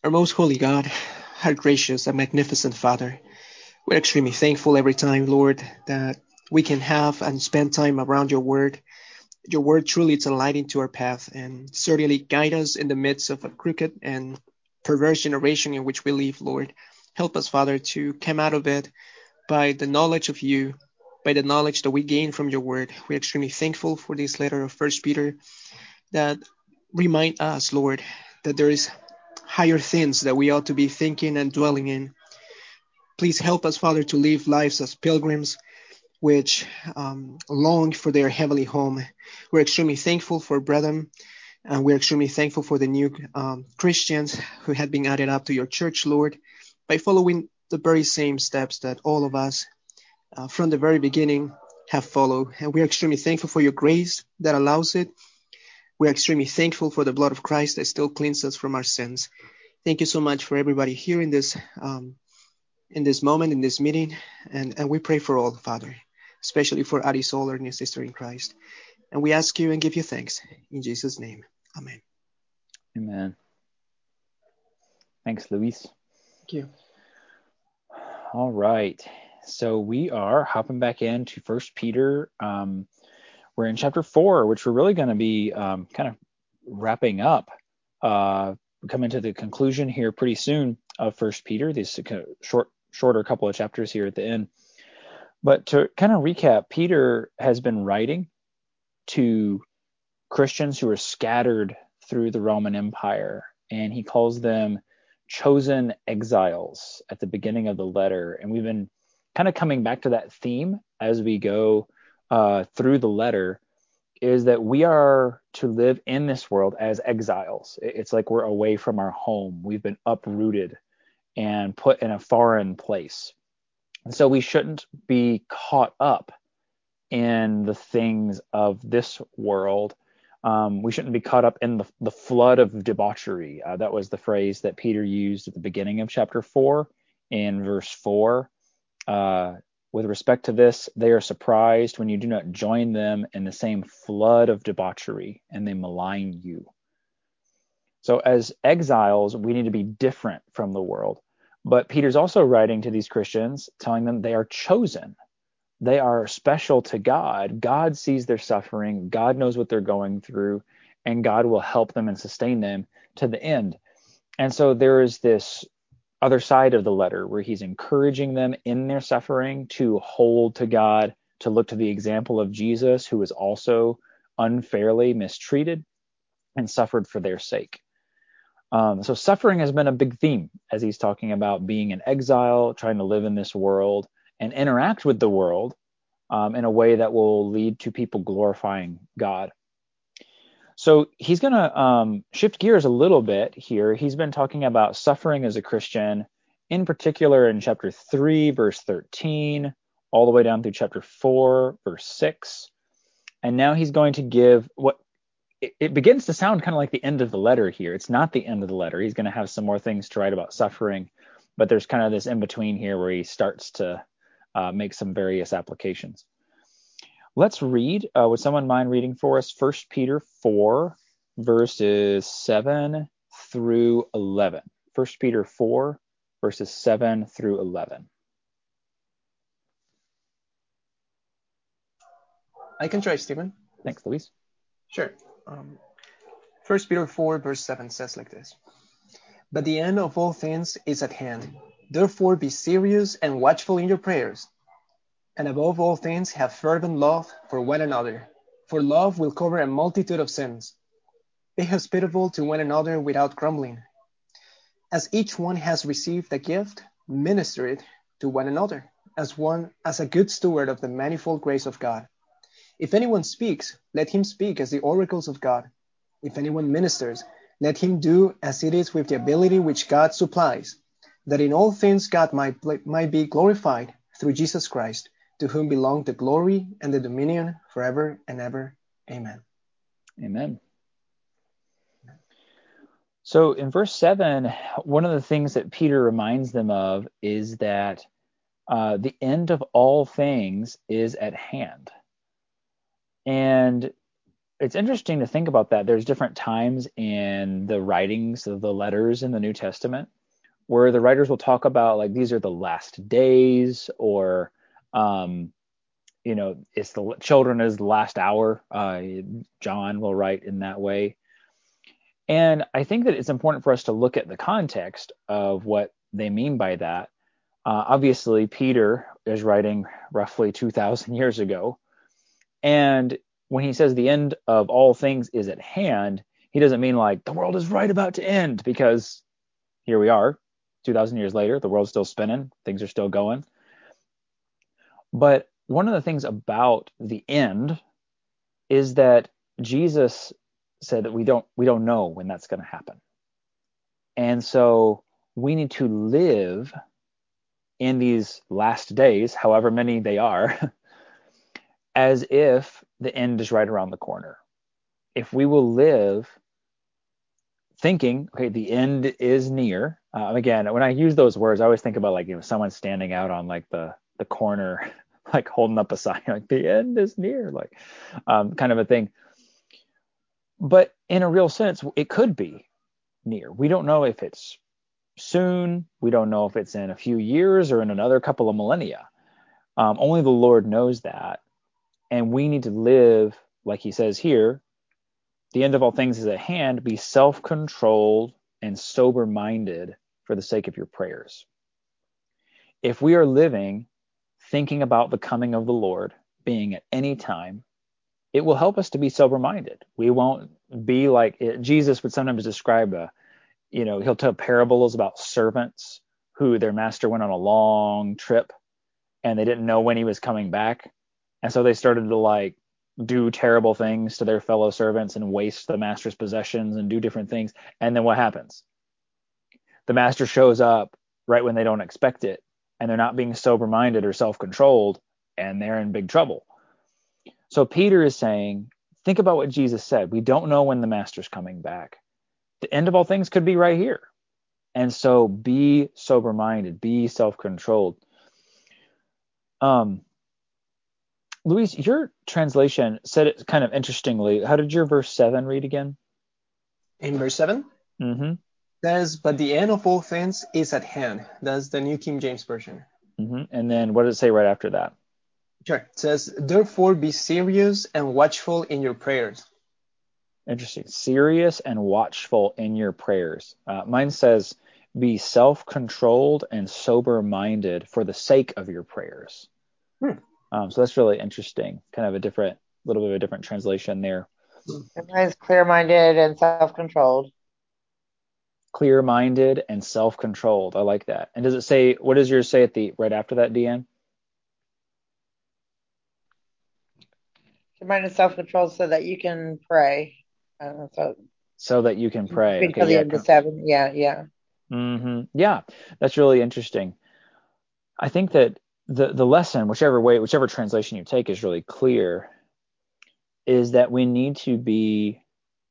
Our most holy God, our gracious and magnificent Father, we're extremely thankful every time, Lord, that we can have and spend time around your word. Your word truly is a light into our path and certainly guide us in the midst of a crooked and perverse generation in which we live, Lord. Help us, Father, to come out of it by the knowledge of you, by the knowledge that we gain from your word. We're extremely thankful for this letter of First Peter that remind us, Lord, that there is higher things that we ought to be thinking and dwelling in. Please help us, Father, to live lives as pilgrims which long for their heavenly home. We're extremely thankful for brethren, and we're extremely thankful for the new Christians who had been added up to your church, Lord, by following the very same steps that all of us from the very beginning have followed. And we're extremely thankful for your grace that allows it. We're extremely thankful for the blood of Christ that still cleanses us from our sins. Thank you so much for everybody here in this moment, in this meeting, and we pray for all, Father, especially for Adi Solar and his sister in Christ. And we ask you and give you thanks in Jesus' name. Amen. Amen. Thanks, Luis. Thank you. All right. So we are hopping back into First Peter. We're in chapter 4, which we're really going to be kind of wrapping up. Coming to the conclusion here pretty soon of First Peter. These kind of shorter couple of chapters here at the end. But to kind of recap, Peter has been writing to Christians who are scattered through the Roman Empire, and he calls them chosen exiles at the beginning of the letter. And we've been kind of coming back to that theme as we go through the letter, is that we are to live in this world as exiles. It's like we're away from our home. We've been uprooted and put in a foreign place. And so we shouldn't be caught up in the things of this world. We shouldn't be caught up in the flood of debauchery. That was the phrase that Peter used at the beginning of chapter 4 in verse 4. With respect to this, they are surprised when you do not join them in the same flood of debauchery, and they malign you. So as exiles, we need to be different from the world. But Peter's also writing to these Christians, telling them they are chosen. They are special to God. God sees their suffering. God knows what they're going through, and God will help them and sustain them to the end. And so there is this other side of the letter where he's encouraging them in their suffering to hold to God, to look to the example of Jesus, who was also unfairly mistreated and suffered for their sake. So suffering has been a big theme as he's talking about being an exile, trying to live in this world and interact with the world in a way that will lead to people glorifying God. So he's going to shift gears a little bit here. He's been talking about suffering as a Christian, in particular in chapter 3, verse 13, all the way down through chapter 4, verse 6. And now he's going to give what it begins to sound kind of like the end of the letter here. It's not the end of the letter. He's going to have some more things to write about suffering, but there's kind of this in between here where he starts to make some various applications. Let's read. Would someone mind reading for us 1 Peter 4, verses 7 through 11? 1 Peter 4, verses 7 through 11. I can try, Stephen. Thanks, Luis. Sure. 1 Peter 4, verse 7 says like this. But the end of all things is at hand. Therefore be serious and watchful in your prayers. And above all things have fervent love for one another, for love will cover a multitude of sins. Be hospitable to one another without grumbling. As each one has received a gift, minister it to one another, as a good steward of the manifold grace of God. If anyone speaks, let him speak as the oracles of God. If anyone ministers, let him do as it is with the ability which God supplies, that in all things God might be glorified through Jesus Christ, to whom belong the glory and the dominion forever and ever. Amen. Amen. So in verse 7, one of the things that Peter reminds them of is that the end of all things is at hand. And it's interesting to think about that. There's different times in the writings of the letters in the New Testament where the writers will talk about like these are the last days, or it's the children is the last hour. John will write in that way. And I think that it's important for us to look at the context of what they mean by that. Obviously, Peter is writing roughly 2,000 years ago. And when he says the end of all things is at hand, he doesn't mean like the world is right about to end, because here we are, 2,000 years later, the world's still spinning, things are still going. But one of the things about the end is that Jesus said that we don't know when that's going to happen. And so we need to live in these last days, however many they are, as if the end is right around the corner. If we will live thinking, okay, the end is near. Again, when I use those words, I always think about like, someone standing out on like the corner, like holding up a sign, like the end is near, like kind of a thing. But in a real sense, it could be near. We don't know if it's soon. We don't know if it's in a few years or in another couple of millennia. Only the Lord knows that. And we need to live, like he says here, the end of all things is at hand. Be self-controlled and sober-minded for the sake of your prayers. If we are living thinking about the coming of the Lord being at any time, it will help us to be sober-minded. We won't be like Jesus would sometimes describe he'll tell parables about servants who their master went on a long trip and they didn't know when he was coming back. And so they started to like do terrible things to their fellow servants and waste the master's possessions and do different things. And then what happens? The master shows up right when they don't expect it, and they're not being sober-minded or self-controlled, and they're in big trouble. So Peter is saying, think about what Jesus said. We don't know when the master's coming back. The end of all things could be right here. And so be sober-minded, be self-controlled. Luis, your translation said it kind of interestingly. How did your verse 7 read again? In verse 7? Mm-hmm. Says, but the end of all things is at hand. That's the New King James Version. Mm-hmm. And then what does it say right after that? Sure. It says, therefore be serious and watchful in your prayers. Interesting. Serious and watchful in your prayers. Mine says, be self-controlled and sober-minded for the sake of your prayers. So that's really interesting. Kind of a little bit of a different translation there. Mine's clear-minded and self-controlled. Clear-minded and self-controlled. I like that. And does it say, what does yours say right after that, Deanne? Mine is self-controlled so that you can pray. So that you can pray. Until the end of 7. Yeah. Mm-hmm. Yeah, that's really interesting. I think that the lesson, whichever translation you take is really clear, is that we need to be,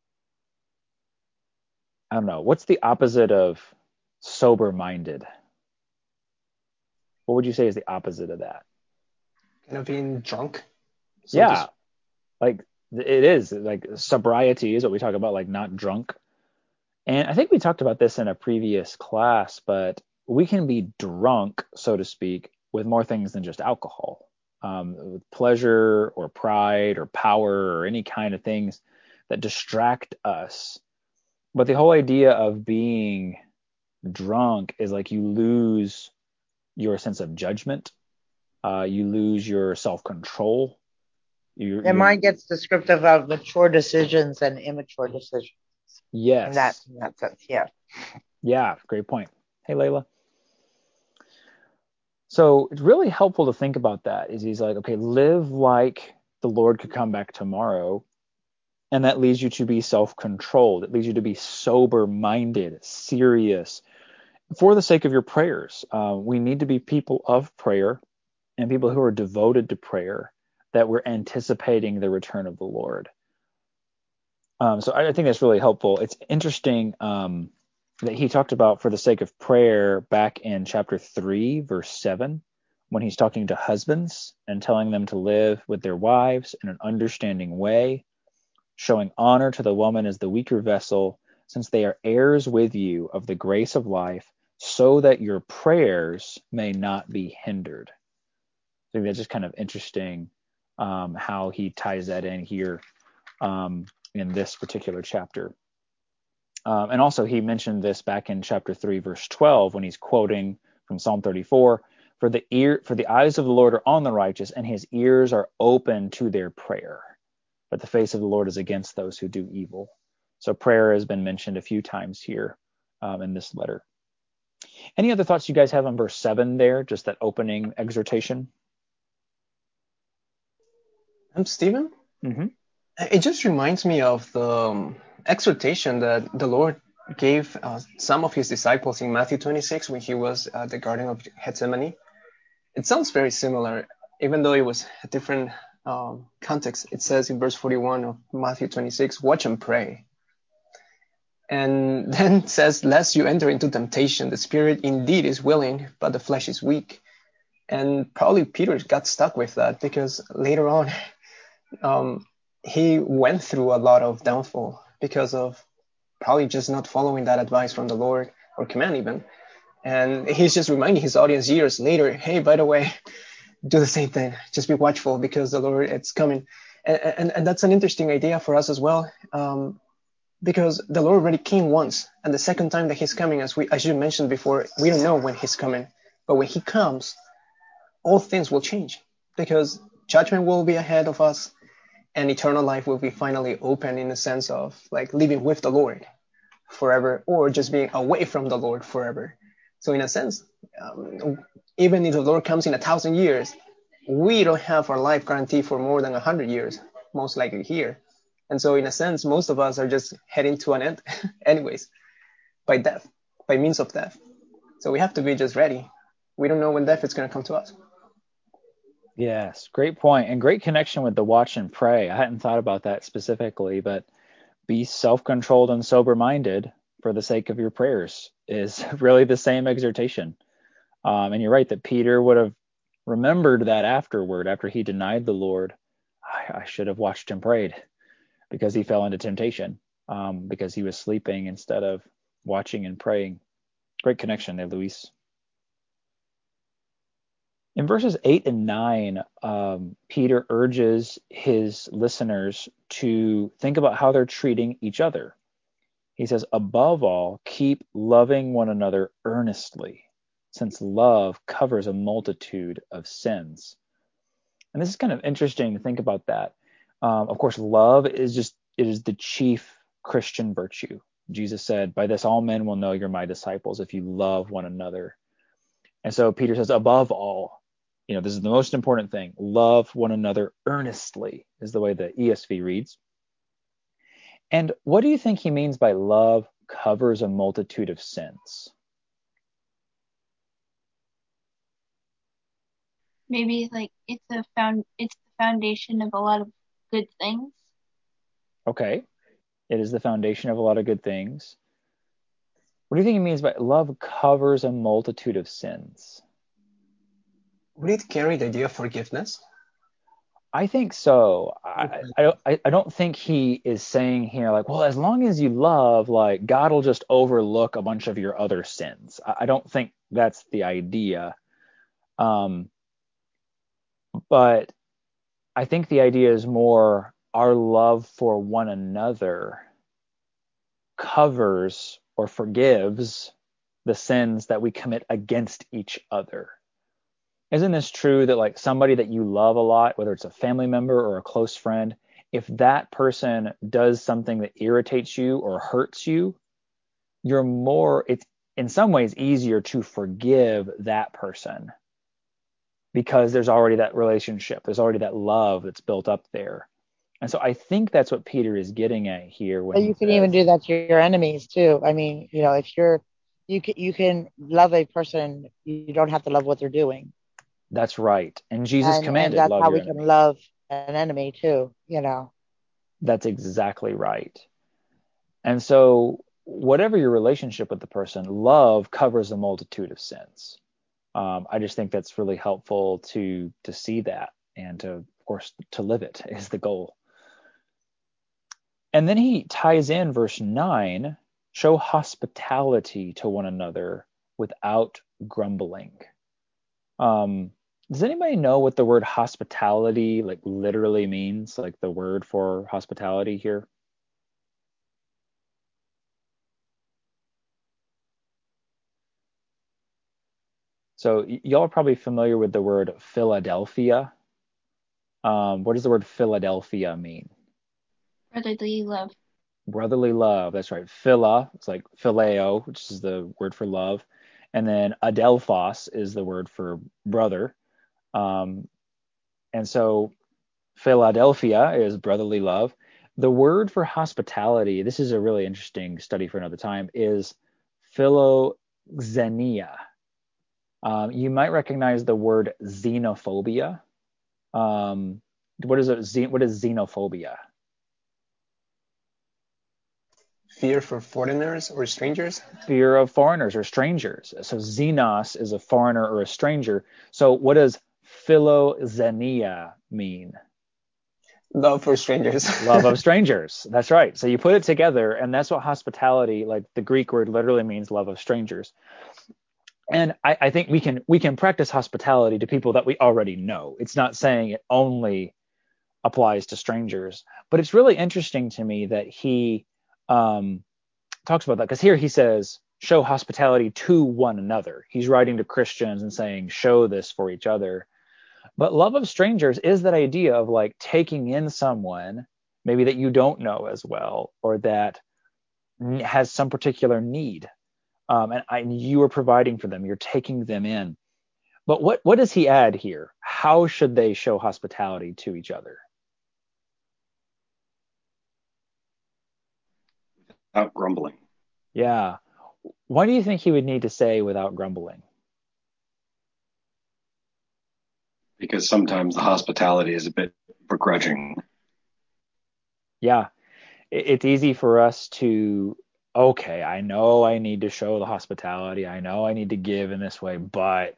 I don't know, what's the opposite of sober-minded? What would you say is the opposite of that? Kind of being drunk. Yeah, like it is. Like sobriety is what we talk about, like not drunk. And I think we talked about this in a previous class, but we can be drunk, so to speak, with more things than just alcohol. With pleasure or pride or power or any kind of things that distract us. But the whole idea of being drunk is like you lose your sense of judgment. You lose your self-control. And mine gets descriptive of mature decisions and immature decisions. Yes. In that sense, yeah. Yeah, great point. Hey, Layla. So it's really helpful to think about that. He's like, okay, live like the Lord could come back tomorrow. And that leads you to be self-controlled. It leads you to be sober-minded, serious, for the sake of your prayers. We need to be people of prayer and people who are devoted to prayer, that we're anticipating the return of the Lord. So I think that's really helpful. It's interesting that he talked about for the sake of prayer back in chapter 3, verse 7, when he's talking to husbands and telling them to live with their wives in an understanding way, showing honor to the woman as the weaker vessel, since they are heirs with you of the grace of life, so that your prayers may not be hindered. I think that's just kind of interesting how he ties that in here in this particular chapter. And also he mentioned this back in chapter 3, verse 12, when he's quoting from Psalm 34, for the eyes of the Lord are on the righteous, and his ears are open to their prayer. But the face of the Lord is against those who do evil. So prayer has been mentioned a few times here in this letter. Any other thoughts you guys have on verse 7 there, just that opening exhortation? Stephen? Mm-hmm. It just reminds me of the exhortation that the Lord gave some of his disciples in Matthew 26 when he was at the Garden of Gethsemane. It sounds very similar, even though it was a different context. It says in verse 41 of Matthew 26, watch and pray. And then it says, lest you enter into temptation. The spirit indeed is willing, but the flesh is weak. And probably Peter got stuck with that because later on, he went through a lot of downfall because of probably just not following that advice from the Lord or command even. And he's just reminding his audience years later, hey, by the way, do the same thing. Just be watchful because the Lord, it's coming. And that's an interesting idea for us as well, because the Lord already came once. And the second time that he's coming, as you mentioned before, we don't know when he's coming. But when he comes, all things will change because judgment will be ahead of us. And eternal life will be finally open in the sense of like living with the Lord forever or just being away from the Lord forever. So in a sense, even if the Lord comes in 1,000 years, we don't have our life guaranteed for more than 100 years, most likely here. And so in a sense, most of us are just heading to an end anyways, by death, by means of death. So we have to be just ready. We don't know when death is going to come to us. Yes, great point, and great connection with the watch and pray. I hadn't thought about that specifically, but be self-controlled and sober-minded for the sake of your prayers is really the same exhortation. And you're right that Peter would have remembered that afterward, after he denied the Lord. I should have watched and prayed because he fell into temptation, because he was sleeping instead of watching and praying. Great connection there, Luis. In verses 8 and 9, Peter urges his listeners to think about how they're treating each other. He says, above all, keep loving one another earnestly, since love covers a multitude of sins. And this is kind of interesting to think about that. Of course, love is the chief Christian virtue. Jesus said, by this all men will know you're my disciples if you love one another. And so Peter says, above all, this is the most important thing. Love one another earnestly is the way the ESV reads. And what do you think he means by love covers a multitude of sins? Maybe like it's the foundation of a lot of good things. Okay. It is the foundation of a lot of good things. What do you think he means by love covers a multitude of sins? Would it carry the idea of forgiveness? I think so. I don't think he is saying here like, well, as long as you love, like God will just overlook a bunch of your other sins. I don't think that's the idea. But I think the idea is more our love for one another covers or forgives the sins that we commit against each other. Isn't this true that like somebody that you love a lot, whether it's a family member or a close friend, if that person does something that irritates you or hurts you, it's in some ways easier to forgive that person because there's already that relationship, there's already that love that's built up there. And so I think that's what Peter is getting at here. But you can even do that to your enemies too. I mean, if you can love a person, you don't have to love what they're doing. That's right. And Jesus commanded and that's love how your we enemy. can love an enemy too, That's exactly right. And so whatever your relationship with the person, love covers a multitude of sins. I just think that's really helpful to see that and to, of course, to live it is the goal. And then he ties in verse 9, show hospitality to one another without grumbling. Does anybody know what the word hospitality like literally means? Like the word for hospitality here? So y'all are probably familiar with the word Philadelphia. What does the word Philadelphia mean? Brotherly love. Brotherly love. That's right. Phila, it's like phileo, which is the word for love. And then adelphos is the word for brother. Um, and so Philadelphia is brotherly love. The word for hospitality, this is a really interesting study for another time, is philoxenia. You might recognize the word xenophobia. What is it? What is xenophobia? Fear for foreigners or strangers? Fear of foreigners or strangers. So xenos is a foreigner or a stranger. So what does philoxenia mean? Love for strangers. Love of strangers. That's right. So you put it together, and that's what hospitality, like the Greek word literally means love of strangers. And I think we can practice hospitality to people that we already know. It's not saying it only applies to strangers, but it's really interesting to me that he talks about that, because here he says show hospitality to one another. He's writing to Christians and saying show this for each other. But love of strangers is that idea of like taking in someone maybe that you don't know as well, or that has some particular need, and you are providing for them. You're taking them in. But what does he add here? How should they show hospitality to each other? Without grumbling. Yeah. Why do you think he would need to say without grumbling? Because sometimes the hospitality is a bit begrudging. Yeah. It's easy for us to, okay, I know I need to show the hospitality. I know I need to give in this way, but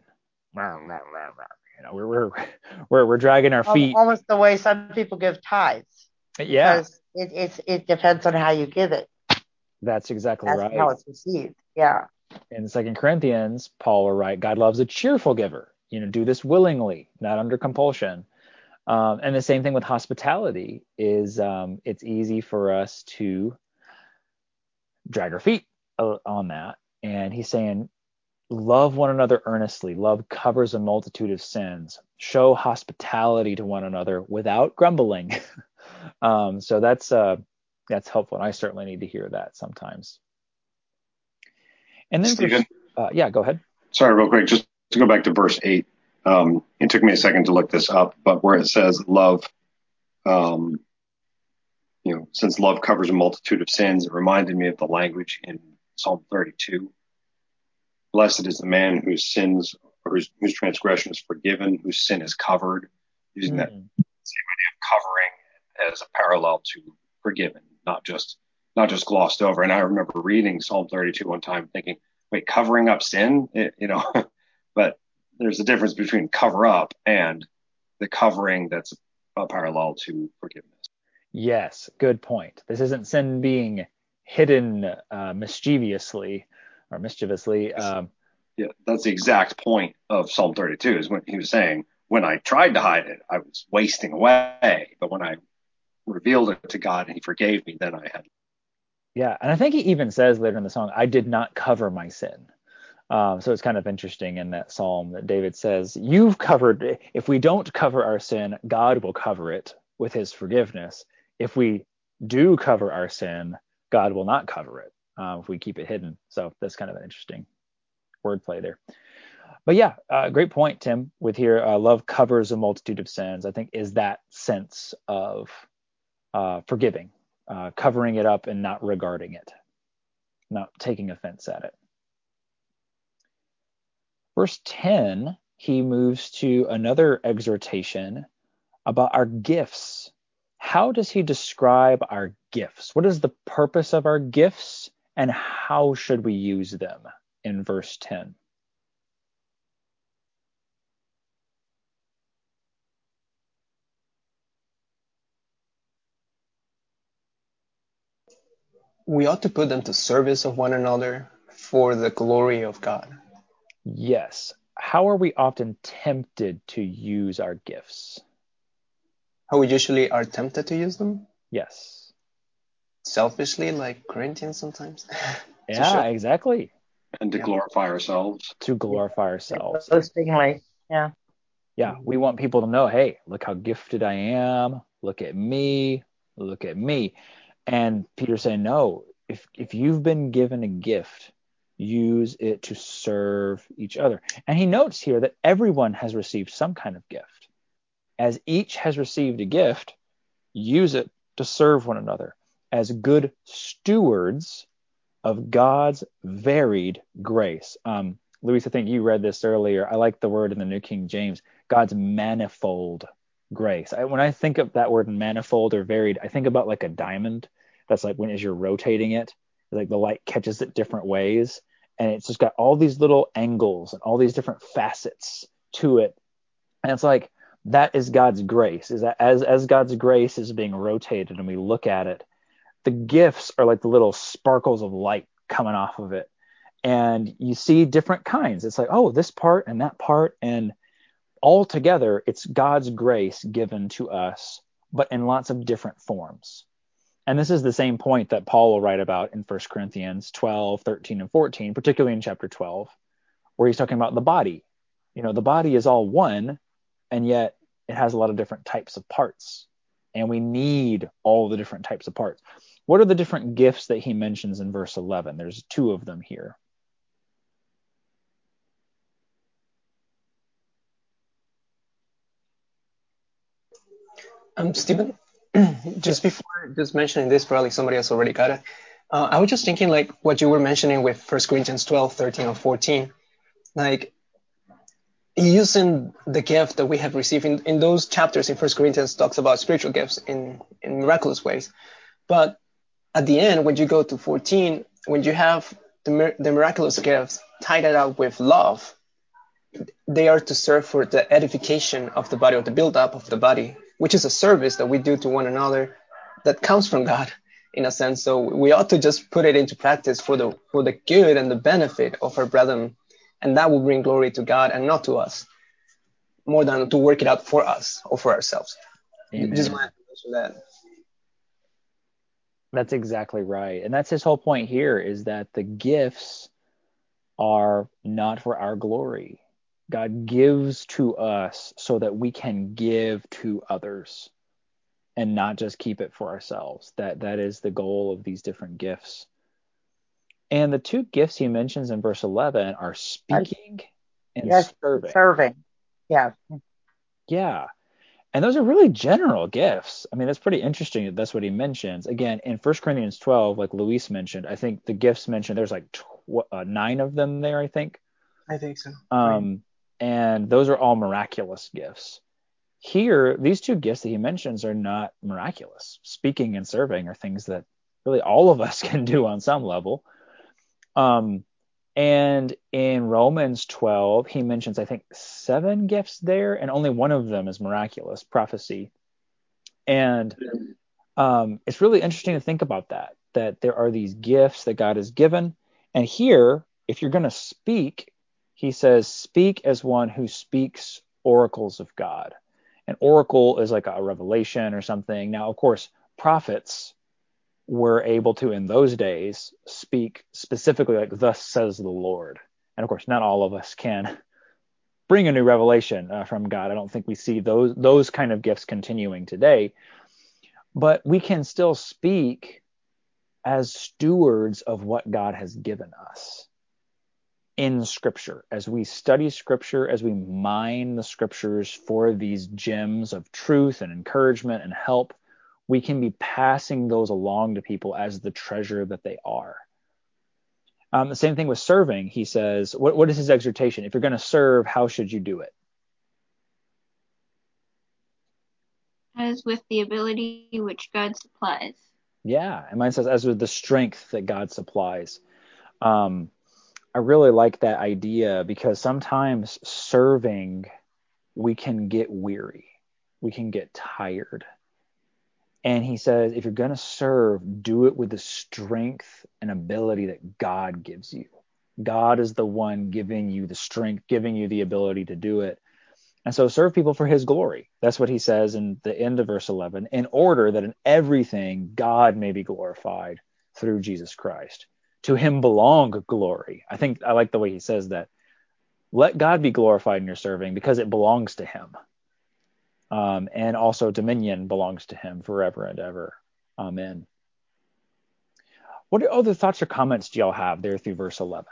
we're dragging our feet. Almost the way some people give tithes. Yeah, Because it depends on how you give it. that's exactly That's how right. it's received. Yeah. In 2 Corinthians, Paul will write, God loves a cheerful giver. Do this willingly, not under compulsion. And the same thing with hospitality is it's easy for us to drag our feet on that. And he's saying, love one another earnestly. Love covers a multitude of sins. Show hospitality to one another without grumbling. So that's helpful. And I certainly need to hear that sometimes. And then, Stephen, yeah, go ahead. sorry, real quick, just to go back to verse 8. It took me a second to look this up, but where it says love, since love covers a multitude of sins, it reminded me of the language in Psalm 32. Blessed is the man whose sins or whose transgression is forgiven, whose sin is covered, using that same idea of covering as a parallel to forgiven, not just glossed over. And I remember reading Psalm 32 one time thinking, wait, covering up sin? But there's a difference between cover up and the covering that's a parallel to forgiveness. Yes, good point. This isn't sin being hidden mischievously. Yeah, that's the exact point of Psalm 32 is when he was saying, when I tried to hide it, I was wasting away. But when I revealed it to God and he forgave me, then I had. Yeah, and I think he even says later in the song, I did not cover my sin. So it's kind of interesting in that psalm that David says, you've covered, if we don't cover our sin, God will cover it with his forgiveness. If we do cover our sin, God will not cover it if we keep it hidden. So that's kind of an interesting wordplay there. But yeah, great point, Tim, with here, love covers a multitude of sins, I think is that sense of forgiving, covering it up and not regarding it, not taking offense at it. Verse 10, he moves to another exhortation about our gifts. How does he describe our gifts? What is the purpose of our gifts, and how should we use them in verse 10? we ought to put them to service of one another for the glory of God. Yes. How are we often tempted to use our gifts? How we usually are tempted to use them? Yes. Selfishly, like Corinthians sometimes. Yeah, exactly. And to glorify ourselves. To glorify ourselves. Boastingly. Yeah. Yeah, we want people to know, hey, look how gifted I am. Look at me. Look at me. And Peter's saying, no, if you've been given a gift, use it to serve each other. And he notes here that everyone has received some kind of gift. As each has received a gift, use it to serve one another as good stewards of God's varied grace. Luis, I think you read this earlier. I like the word in the New King James, God's manifold grace. When I think of that word manifold or varied, I think about like a diamond. That's like as you're rotating it, like the light catches it different ways. And it's just got all these little angles and all these different facets to it. And it's like, that is God's grace, is that as God's grace is being rotated and we look at it, the gifts are like the little sparkles of light coming off of it. And you see different kinds. It's like, oh, this part and that part. And all together, it's God's grace given to us, but in lots of different forms. And this is the same point that Paul will write about in 1 Corinthians 12, 13, and 14, particularly in chapter 12, where he's talking about the body. You know, the body is all one, and yet it has a lot of different types of parts. And we need all the different types of parts. What are the different gifts that he mentions in verse 11? There's two of them here. Stephen, just mentioning this, probably somebody else already got it. I was just thinking, like, what you were mentioning with 1 Corinthians 12, 13, or 14, like, using the gift that we have received in those chapters in 1 Corinthians talks about spiritual gifts in miraculous ways. But at the end, when you go to 14, when you have the miraculous gifts tied it up with love, they are to serve for the edification of the body, or the build-up of the body, which is a service that we do to one another that comes from God, in a sense. So we ought to just put it into practice for the good and the benefit of our brethren, and that will bring glory to God and not to us, more than to work it out for us or for ourselves. Amen. Just wanted to mention that. That's exactly right. And that's his whole point here, is that the gifts are not for our glory. God gives to us so that we can give to others and not just keep it for ourselves. That is the goal of these different gifts. And the two gifts he mentions in verse 11 are speaking and serving. Serving. Yeah. Yeah. And those are really general gifts. I mean, that's pretty interesting that that's what he mentions. Again, in 1 Corinthians 12, like Luis mentioned, I think the gifts mentioned, there's like 9 of them there, I think. I think so. And those are all miraculous gifts. Here, these two gifts that he mentions are not miraculous. Speaking and serving are things that really all of us can do on some level. And in Romans 12, he mentions, I think, 7 gifts there, and only one of them is miraculous, prophecy. And it's really interesting to think about that there are these gifts that God has given. And here, if you're going to speak, he says, speak as one who speaks oracles of God. An oracle is like a revelation or something. Now, of course, prophets were able to, in those days, speak specifically like, thus says the Lord. And of course, not all of us can bring a new revelation from God. I don't think we see those kind of gifts continuing today. But we can still speak as stewards of what God has given us in Scripture. As we study Scripture, as we mine the Scriptures for these gems of truth and encouragement and help, we can be passing those along to people as the treasure that they are. The same thing with serving. He says, what is his exhortation? If you're going to serve, how should you do it? As with the ability which God supplies. Yeah, and mine says, as with the strength that God supplies. I really like that idea, because sometimes serving, we can get weary. We can get tired. And he says, if you're going to serve, do it with the strength and ability that God gives you. God is the one giving you the strength, giving you the ability to do it. And so serve people for his glory. That's what he says in the end of verse 11, in order that in everything God may be glorified through Jesus Christ. To him belong glory. I think I like the way he says that. Let God be glorified in your serving because it belongs to him. And also dominion belongs to him forever and ever. Amen. What other thoughts or comments do y'all have there through verse 11?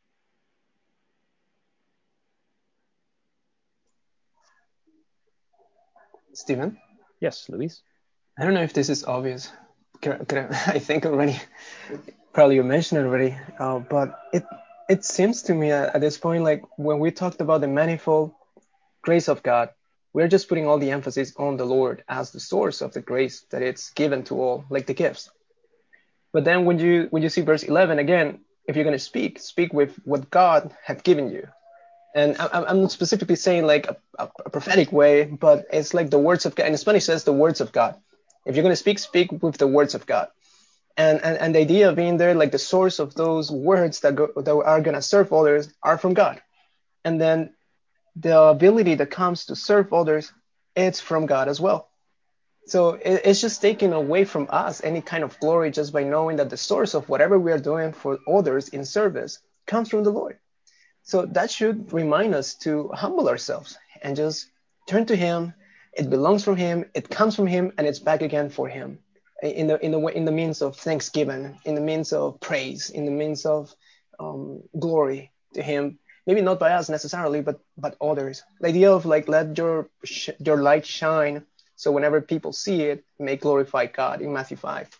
Stephen? Yes, Luis? I don't know if this is obvious. I think already, probably you mentioned it already, but it seems to me at this point, like when we talked about the manifold grace of God, we're just putting all the emphasis on the Lord as the source of the grace that it's given to all, like the gifts. But then when you see verse 11 again, if you're going to speak with what God had given you. And I'm not specifically saying like a prophetic way, but it's like the words of God. And in Spanish says the words of God. If you're going to speak with the words of God. And the idea of being there, like the source of those words that are going to serve others are from God. And then the ability that comes to serve others, it's from God as well. So it's just taking away from us any kind of glory just by knowing that the source of whatever we are doing for others in service comes from the Lord. So that should remind us to humble ourselves and just turn to him. It belongs from him, it comes from him, and it's back again for him. In the means of thanksgiving, in the means of praise, in the means of glory to him. Maybe not by us necessarily, but others. The idea of like let your light shine, so whenever people see it, may glorify God in Matthew 5.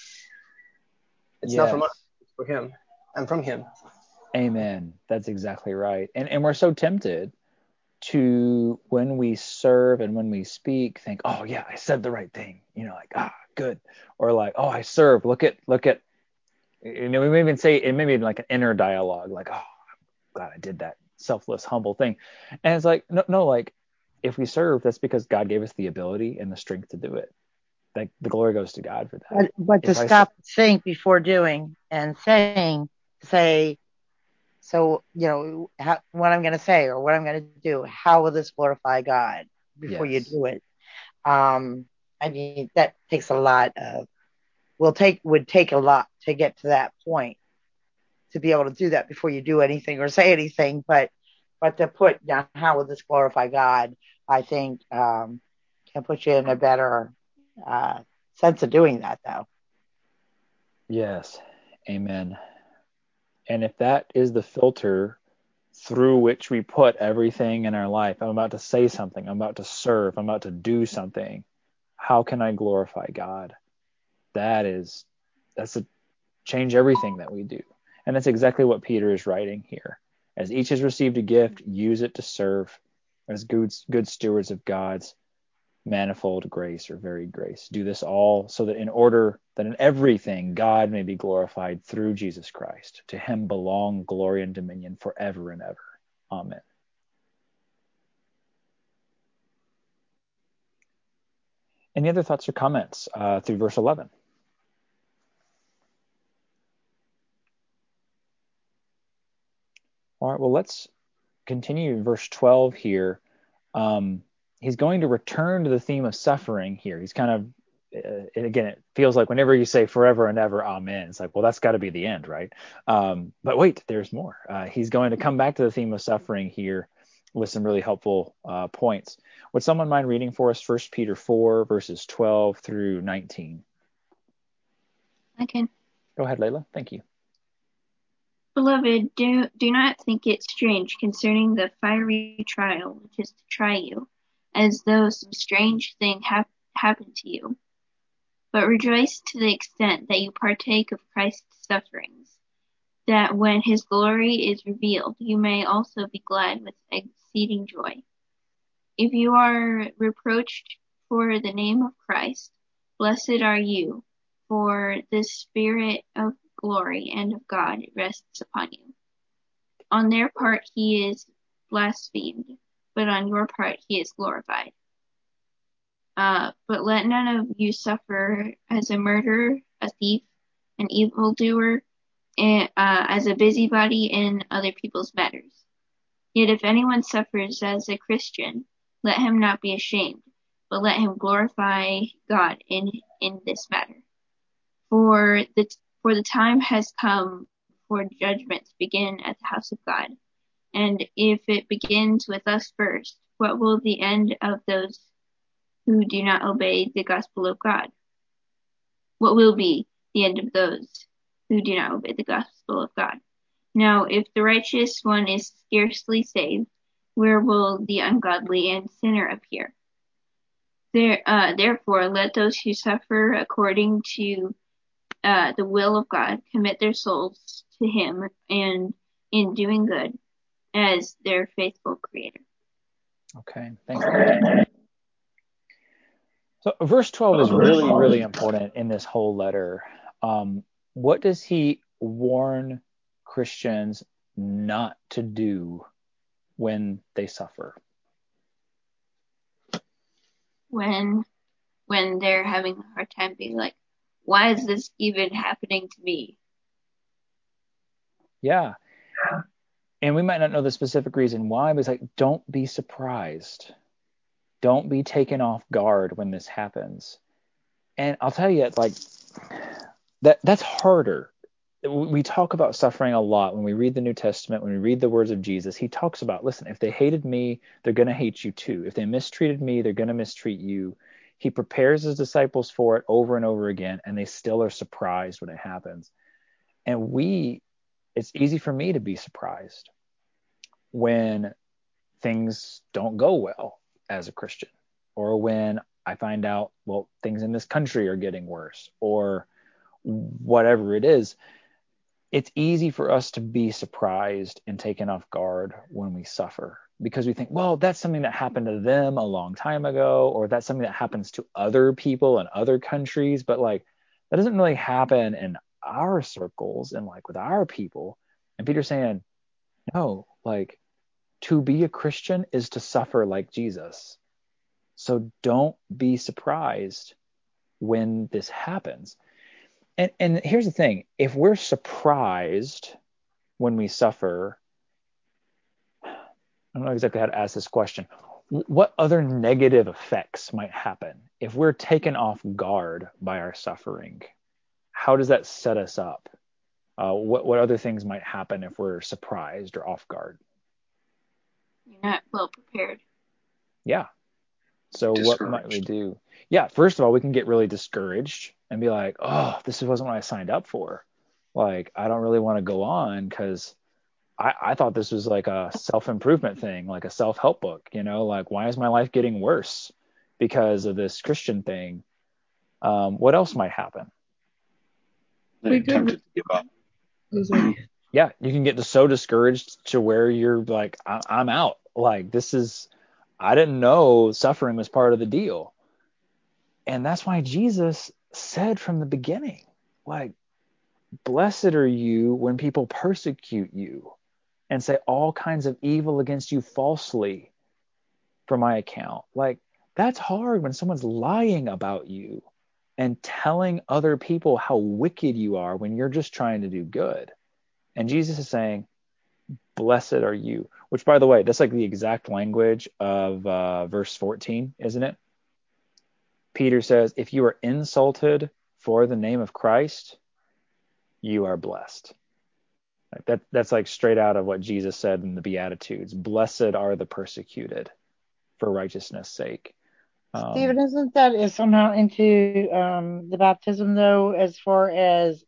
It's not from us, it's for him and from him. Amen. That's exactly right. And we're so tempted to, when we serve and when we speak, think, oh yeah, I said the right thing. Like, good. Or like, oh, I serve. Look at, we may even say it, maybe like an inner dialogue, like, oh, glad I did that selfless, humble thing. And it's like, no, like if we serve, that's because God gave us the ability and the strength to do it. Like the glory goes to God for that. But to stop and think before doing and say, so, what I'm going to say or what I'm going to do, how will this glorify God before you do it? I mean, that takes a lot of, would take a lot to get to that point, to be able to do that before you do anything or say anything. But to put down, how will this glorify God, I think can put you in a better sense of doing that, though. Yes. Amen. And if that is the filter through which we put everything in our life, I'm about to say something, I'm about to serve, I'm about to do something, how can I glorify God? That's a change everything that we do. And that's exactly what Peter is writing here. As each has received a gift, use it to serve as good stewards of God's manifold grace or varied grace. Do this all so that in order that in everything God may be glorified through Jesus Christ. To him belong glory and dominion forever and ever. Amen. Any other thoughts or comments through verse 11? All right, well, let's continue in verse 12 here. He's going to return to the theme of suffering here. He's kind of, and again, it feels like whenever you say forever and ever, amen, it's like, well, that's got to be the end, right? But wait, there's more. He's going to come back to the theme of suffering here with some really helpful points. Would someone mind reading for us 1 Peter 4, verses 12 through 19? I can. Go ahead, Layla. Thank you. Beloved, do not think it strange concerning the fiery trial which is to try you, as though some strange thing happened to you. But rejoice to the extent that you partake of Christ's sufferings, that when his glory is revealed, you may also be glad with exceeding joy. If you are reproached for the name of Christ, blessed are you, for the Spirit of glory and of God rests upon you. On their part he is blasphemed, but on your part he is glorified. But let none of you suffer as a murderer, a thief, an evildoer, and as a busybody in other people's matters. Yet if anyone suffers as a Christian, let him not be ashamed, but let him glorify God in this matter. For the time has come for judgment to begin at the house of God. And if it begins with us first, what will the end of those who do not obey the gospel of God? What will be the end of those who do not obey the gospel of God? Now, if the righteous one is scarcely saved, where will the ungodly and sinner appear? Therefore, let those who suffer according to the will of God commit their souls to Him, and in doing good as their faithful Creator. Okay, thanks. So verse 12 is really, really important in this whole letter. What does he warn Christians not to do when they suffer? When they're having a hard time being like, why is this even happening to me? Yeah. And we might not know the specific reason why, but it's like, don't be surprised. Don't be taken off guard when this happens. And I'll tell you, like, that's harder. We talk about suffering a lot when we read the New Testament, when we read the words of Jesus. He talks about, listen, if they hated me, they're going to hate you too. If they mistreated me, they're going to mistreat you. He prepares his disciples for it over and over again, and they still are surprised when it happens. And it's easy for me to be surprised when things don't go well as a Christian, or when I find out, well, things in this country are getting worse, or whatever it is. It's easy for us to be surprised and taken off guard when we suffer, because we think, well, that's something that happened to them a long time ago, or that's something that happens to other people in other countries. But like, that doesn't really happen in our circles and like with our people. And Peter's saying, no, like, to be a Christian is to suffer like Jesus. So don't be surprised when this happens. And here's the thing, if we're surprised when we suffer, I don't know exactly how to ask this question. What other negative effects might happen if we're taken off guard by our suffering? How does that set us up? What other things might happen if we're surprised or off guard? You're not well prepared. Yeah. So what might we do? Yeah, first of all, we can get really discouraged and be like, oh, this wasn't what I signed up for. Like, I don't really want to go on because I thought this was like a self-improvement thing, like a self-help book, like, why is my life getting worse because of this Christian thing? What else might happen? They're tempted to give up. Yeah, you can get so discouraged to where you're like, I'm out. Like, I didn't know suffering was part of the deal. And that's why Jesus said from the beginning, like, blessed are you when people persecute you and say all kinds of evil against you falsely for my account. Like, that's hard when someone's lying about you and telling other people how wicked you are when you're just trying to do good. And Jesus is saying, blessed are you, which, by the way, that's like the exact language of verse 14, isn't it? Peter says, if you are insulted for the name of Christ, you are blessed. That's like straight out of what Jesus said in the Beatitudes. Blessed are the persecuted for righteousness' sake. Stephen, isn't that somehow into the baptism though, as far as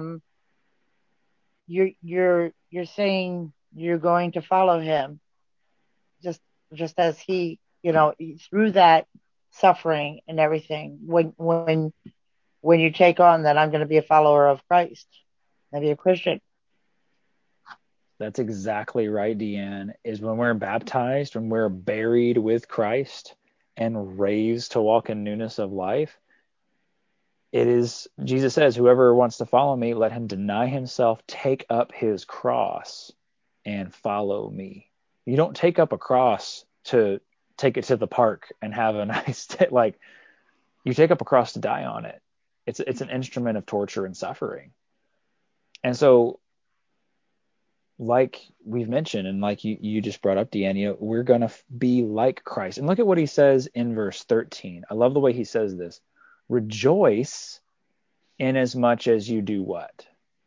you're saying you're going to follow him, just as he, through that suffering and everything, when you take on that I'm going to be a follower of Christ, and be a Christian. That's exactly right, Deanne, is when we're baptized, when we're buried with Christ and raised to walk in newness of life, it is, Jesus says, whoever wants to follow me, let him deny himself, take up his cross and follow me. You don't take up a cross to take it to the park and have a nice day. Like, You take up a cross to die on it. It's an instrument of torture and suffering. And so, like we've mentioned, and like you just brought up, Deanne, we're going to be like Christ. And look at what he says in verse 13. I love the way he says this. Rejoice in as much as you do what?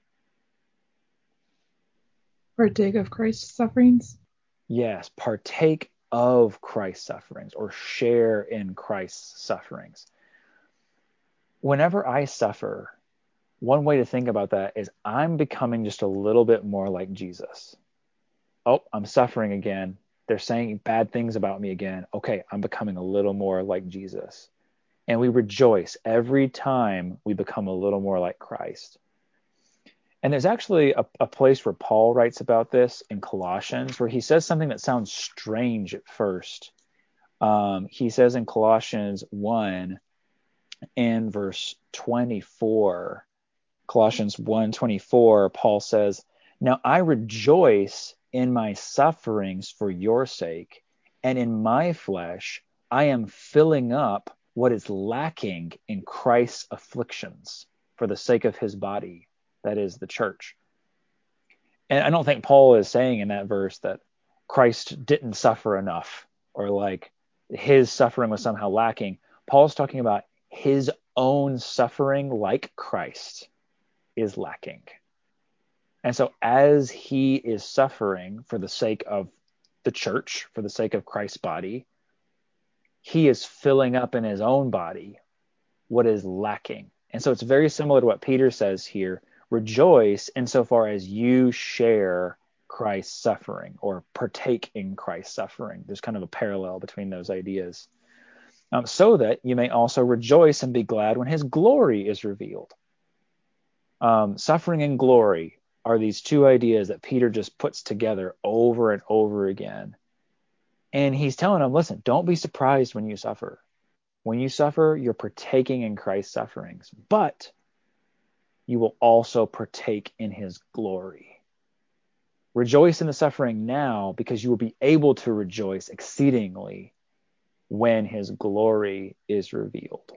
Partake of Christ's sufferings. Yes, partake of Christ's sufferings, or share in Christ's sufferings. Whenever I suffer, one way to think about that is I'm becoming just a little bit more like Jesus. Oh, I'm suffering again. They're saying bad things about me again. Okay, I'm becoming a little more like Jesus. And we rejoice every time we become a little more like Christ. And there's actually a place where Paul writes about this in Colossians, where he says something that sounds strange at first. He says in Colossians 1 and verse 24, Colossians 1:24, Paul says, "Now I rejoice in my sufferings for your sake, and in my flesh I am filling up what is lacking in Christ's afflictions for the sake of his body, that is the church." And I don't think Paul is saying in that verse that Christ didn't suffer enough, or like his suffering was somehow lacking. Paul's talking about his own suffering, like Christ, is lacking. And so as he is suffering for the sake of the church, for the sake of Christ's body, he is filling up in his own body what is lacking. And so it's very similar to what Peter says here. Rejoice insofar as you share Christ's suffering, or partake in Christ's suffering. There's kind of a parallel between those ideas. So that you may also rejoice and be glad when his glory is revealed. Suffering and glory are these two ideas that Peter just puts together over and over again. And he's telling them, listen, don't be surprised when you suffer. When you suffer, you're partaking in Christ's sufferings, but you will also partake in his glory. Rejoice in the suffering now, because you will be able to rejoice exceedingly when his glory is revealed.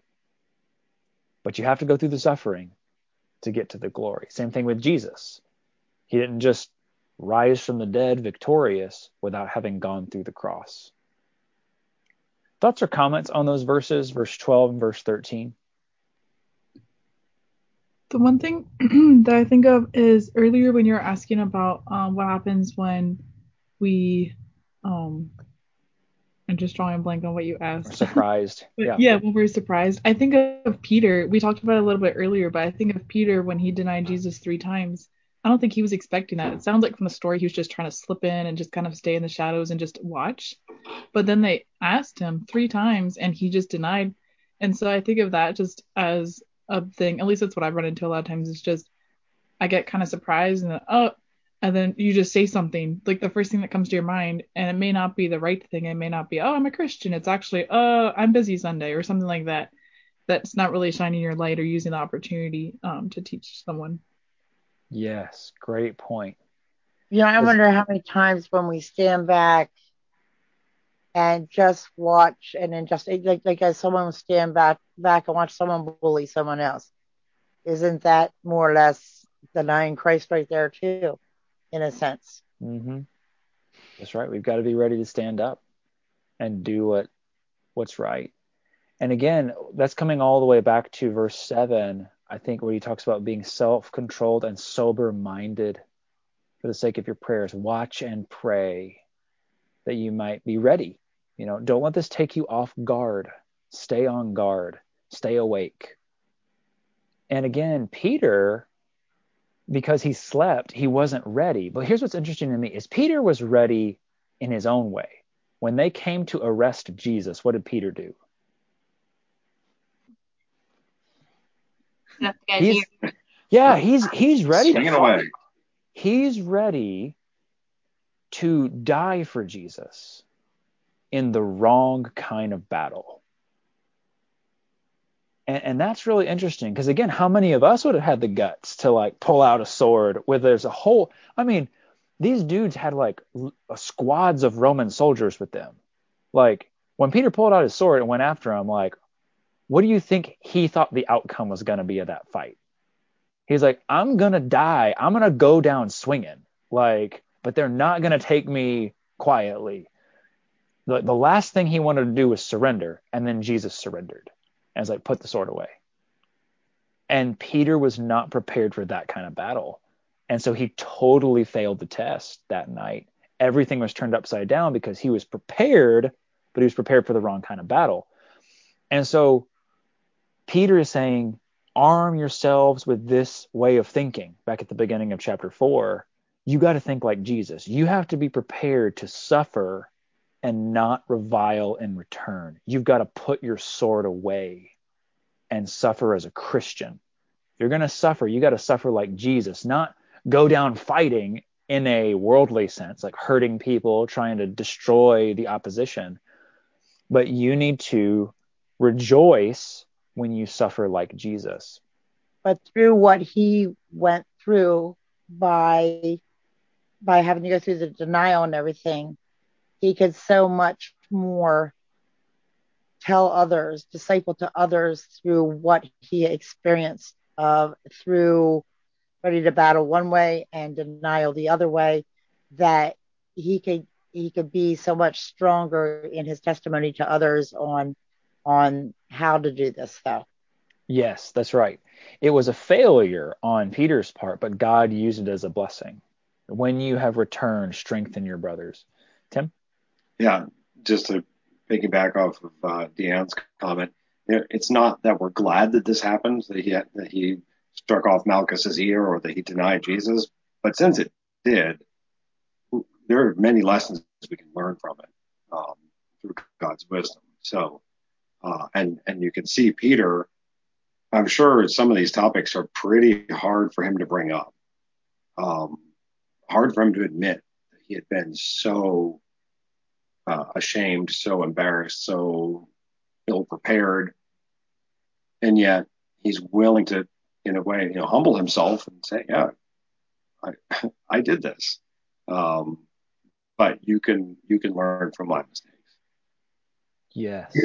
But you have to go through the suffering to get to the glory. Same thing with Jesus. He didn't just rise from the dead victorious without having gone through the cross. Thoughts or comments on those verses, verse 12 and verse 13? The one thing that I think of is earlier when you were asking about what happens when we, I'm just drawing a blank on what you asked. We're surprised. Yeah, when we're surprised. I think of Peter. We talked about it a little bit earlier, but I think of Peter when he denied Jesus 3 times. I don't think he was expecting that. It sounds like from the story he was just trying to slip in and just kind of stay in the shadows and just watch. But then they asked him 3 times and he just denied. And so I think of that just as a thing. At least that's what I've run into a lot of times. It's just I get kind of surprised and then you just say something like the first thing that comes to your mind, and it may not be the right thing. It may not be, oh, I'm a Christian. It's actually, I'm busy Sunday or something like that. That's not really shining your light or using the opportunity to teach someone. Yes, great point. I wonder how many times when we stand back and just watch, and then just like as someone stand back and watch someone bully someone else. Isn't that more or less denying Christ right there too, in a sense? Mm-hmm. That's right. We've got to be ready to stand up and do what's right. And again, that's coming all the way back to verse 7, I think, where he talks about being self-controlled and sober-minded for the sake of your prayers. Watch and pray that you might be ready. Don't let this take you off guard. Stay on guard. Stay awake. And again, Peter, because he slept, he wasn't ready. But here's what's interesting to me is Peter was ready in his own way. When they came to arrest Jesus, what did Peter do? He's ready to fight. He's ready to die for Jesus in the wrong kind of battle. And that's really interesting because, again, how many of us would have had the guts to pull out a sword where there's these dudes had squads of Roman soldiers with them. When Peter pulled out his sword and went after him, what do you think he thought the outcome was going to be of that fight? He's like, I'm going to die. I'm going to go down swinging. Like, but they're not going to take me quietly. The last thing he wanted to do was surrender. And then Jesus surrendered. And it's like, put the sword away. And Peter was not prepared for that kind of battle. And so he totally failed the test that night. Everything was turned upside down because he was prepared, but he was prepared for the wrong kind of battle. And so Peter is saying, arm yourselves with this way of thinking. Back at the beginning of chapter 4, you got to think like Jesus. You have to be prepared to suffer and not revile in return. You've got to put your sword away and suffer as a Christian. If you're going to suffer, you got to suffer like Jesus, not go down fighting in a worldly sense, like hurting people, trying to destroy the opposition. But you need to rejoice when you suffer like Jesus. But through what he went through by having to go through the denial and everything, he could so much more tell others, disciple to others through what he experienced through ready to battle one way and denial the other way, that he could be so much stronger in his testimony to others on how to do this stuff. Yes, that's right. It was a failure on Peter's part, but God used it as a blessing. When you have returned, strengthen your brothers. Tim? Yeah, just to piggyback off of Deanne's comment, it's not that we're glad that this happened, that he struck off Malchus's ear or that he denied Jesus, but since it did, there are many lessons we can learn from it through God's wisdom. So, and you can see Peter. I'm sure some of these topics are pretty hard for him to bring up. Hard for him to admit that he had been so ashamed, so embarrassed, so ill prepared, and yet he's willing to, in a way, humble himself and say, "Yeah, I did this." But you can learn from my mistakes. Yes.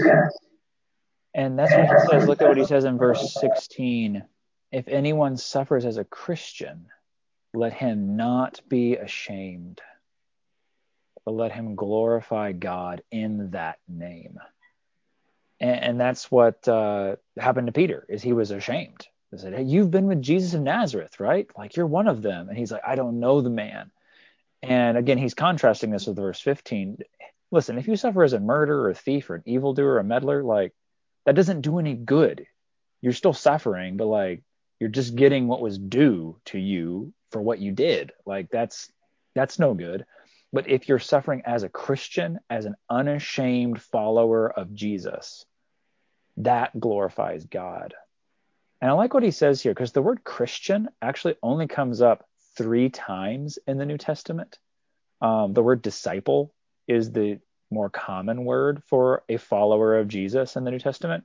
And that's what he says. Look at what he says in verse 16. If anyone suffers as a Christian, let him not be ashamed, but let him glorify God in that name. And that's what happened to Peter, is he was ashamed. They said, hey, you've been with Jesus of Nazareth, right? Like, you're one of them. And he's like, I don't know the man. And again, he's contrasting this with verse 15. Listen, if you suffer as a murderer or a thief or an evildoer or a meddler, like, that doesn't do any good. You're still suffering, but like, you're just getting what was due to you for what you did. Like, that's no good. But if you're suffering as a Christian, as an unashamed follower of Jesus, that glorifies God. And I like what he says here, because the word Christian actually only comes up 3 times in the New Testament. The word disciple is the more common word for a follower of Jesus in the New Testament.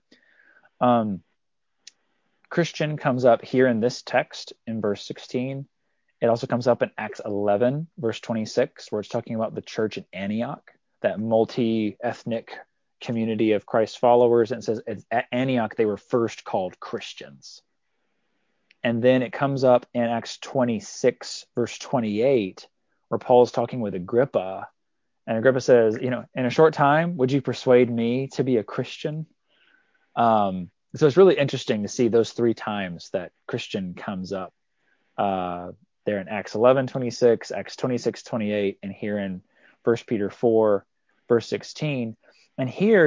Christian comes up here in this text in verse 16. It also comes up in Acts 11, verse 26, where it's talking about the church in Antioch, that multi-ethnic community of Christ followers. And it says at Antioch, they were first called Christians. And then it comes up in Acts 26, verse 28, where Paul's talking with Agrippa. And Agrippa says, in a short time, would you persuade me to be a Christian? So it's really interesting to see those 3 times that Christian comes up there in Acts 11:26, Acts 26:28, and here in 1 Peter 4, verse 16. And here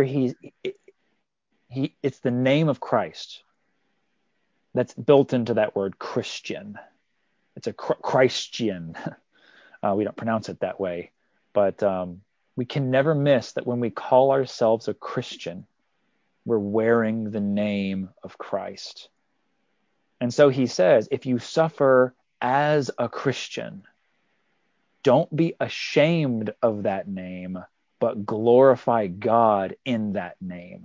it's the name of Christ that's built into that word Christian. It's a Christian. We don't pronounce it that way, but we can never miss that when we call ourselves a Christian, we're wearing the name of Christ. And so he says, if you suffer as a Christian, don't be ashamed of that name, but glorify God in that name.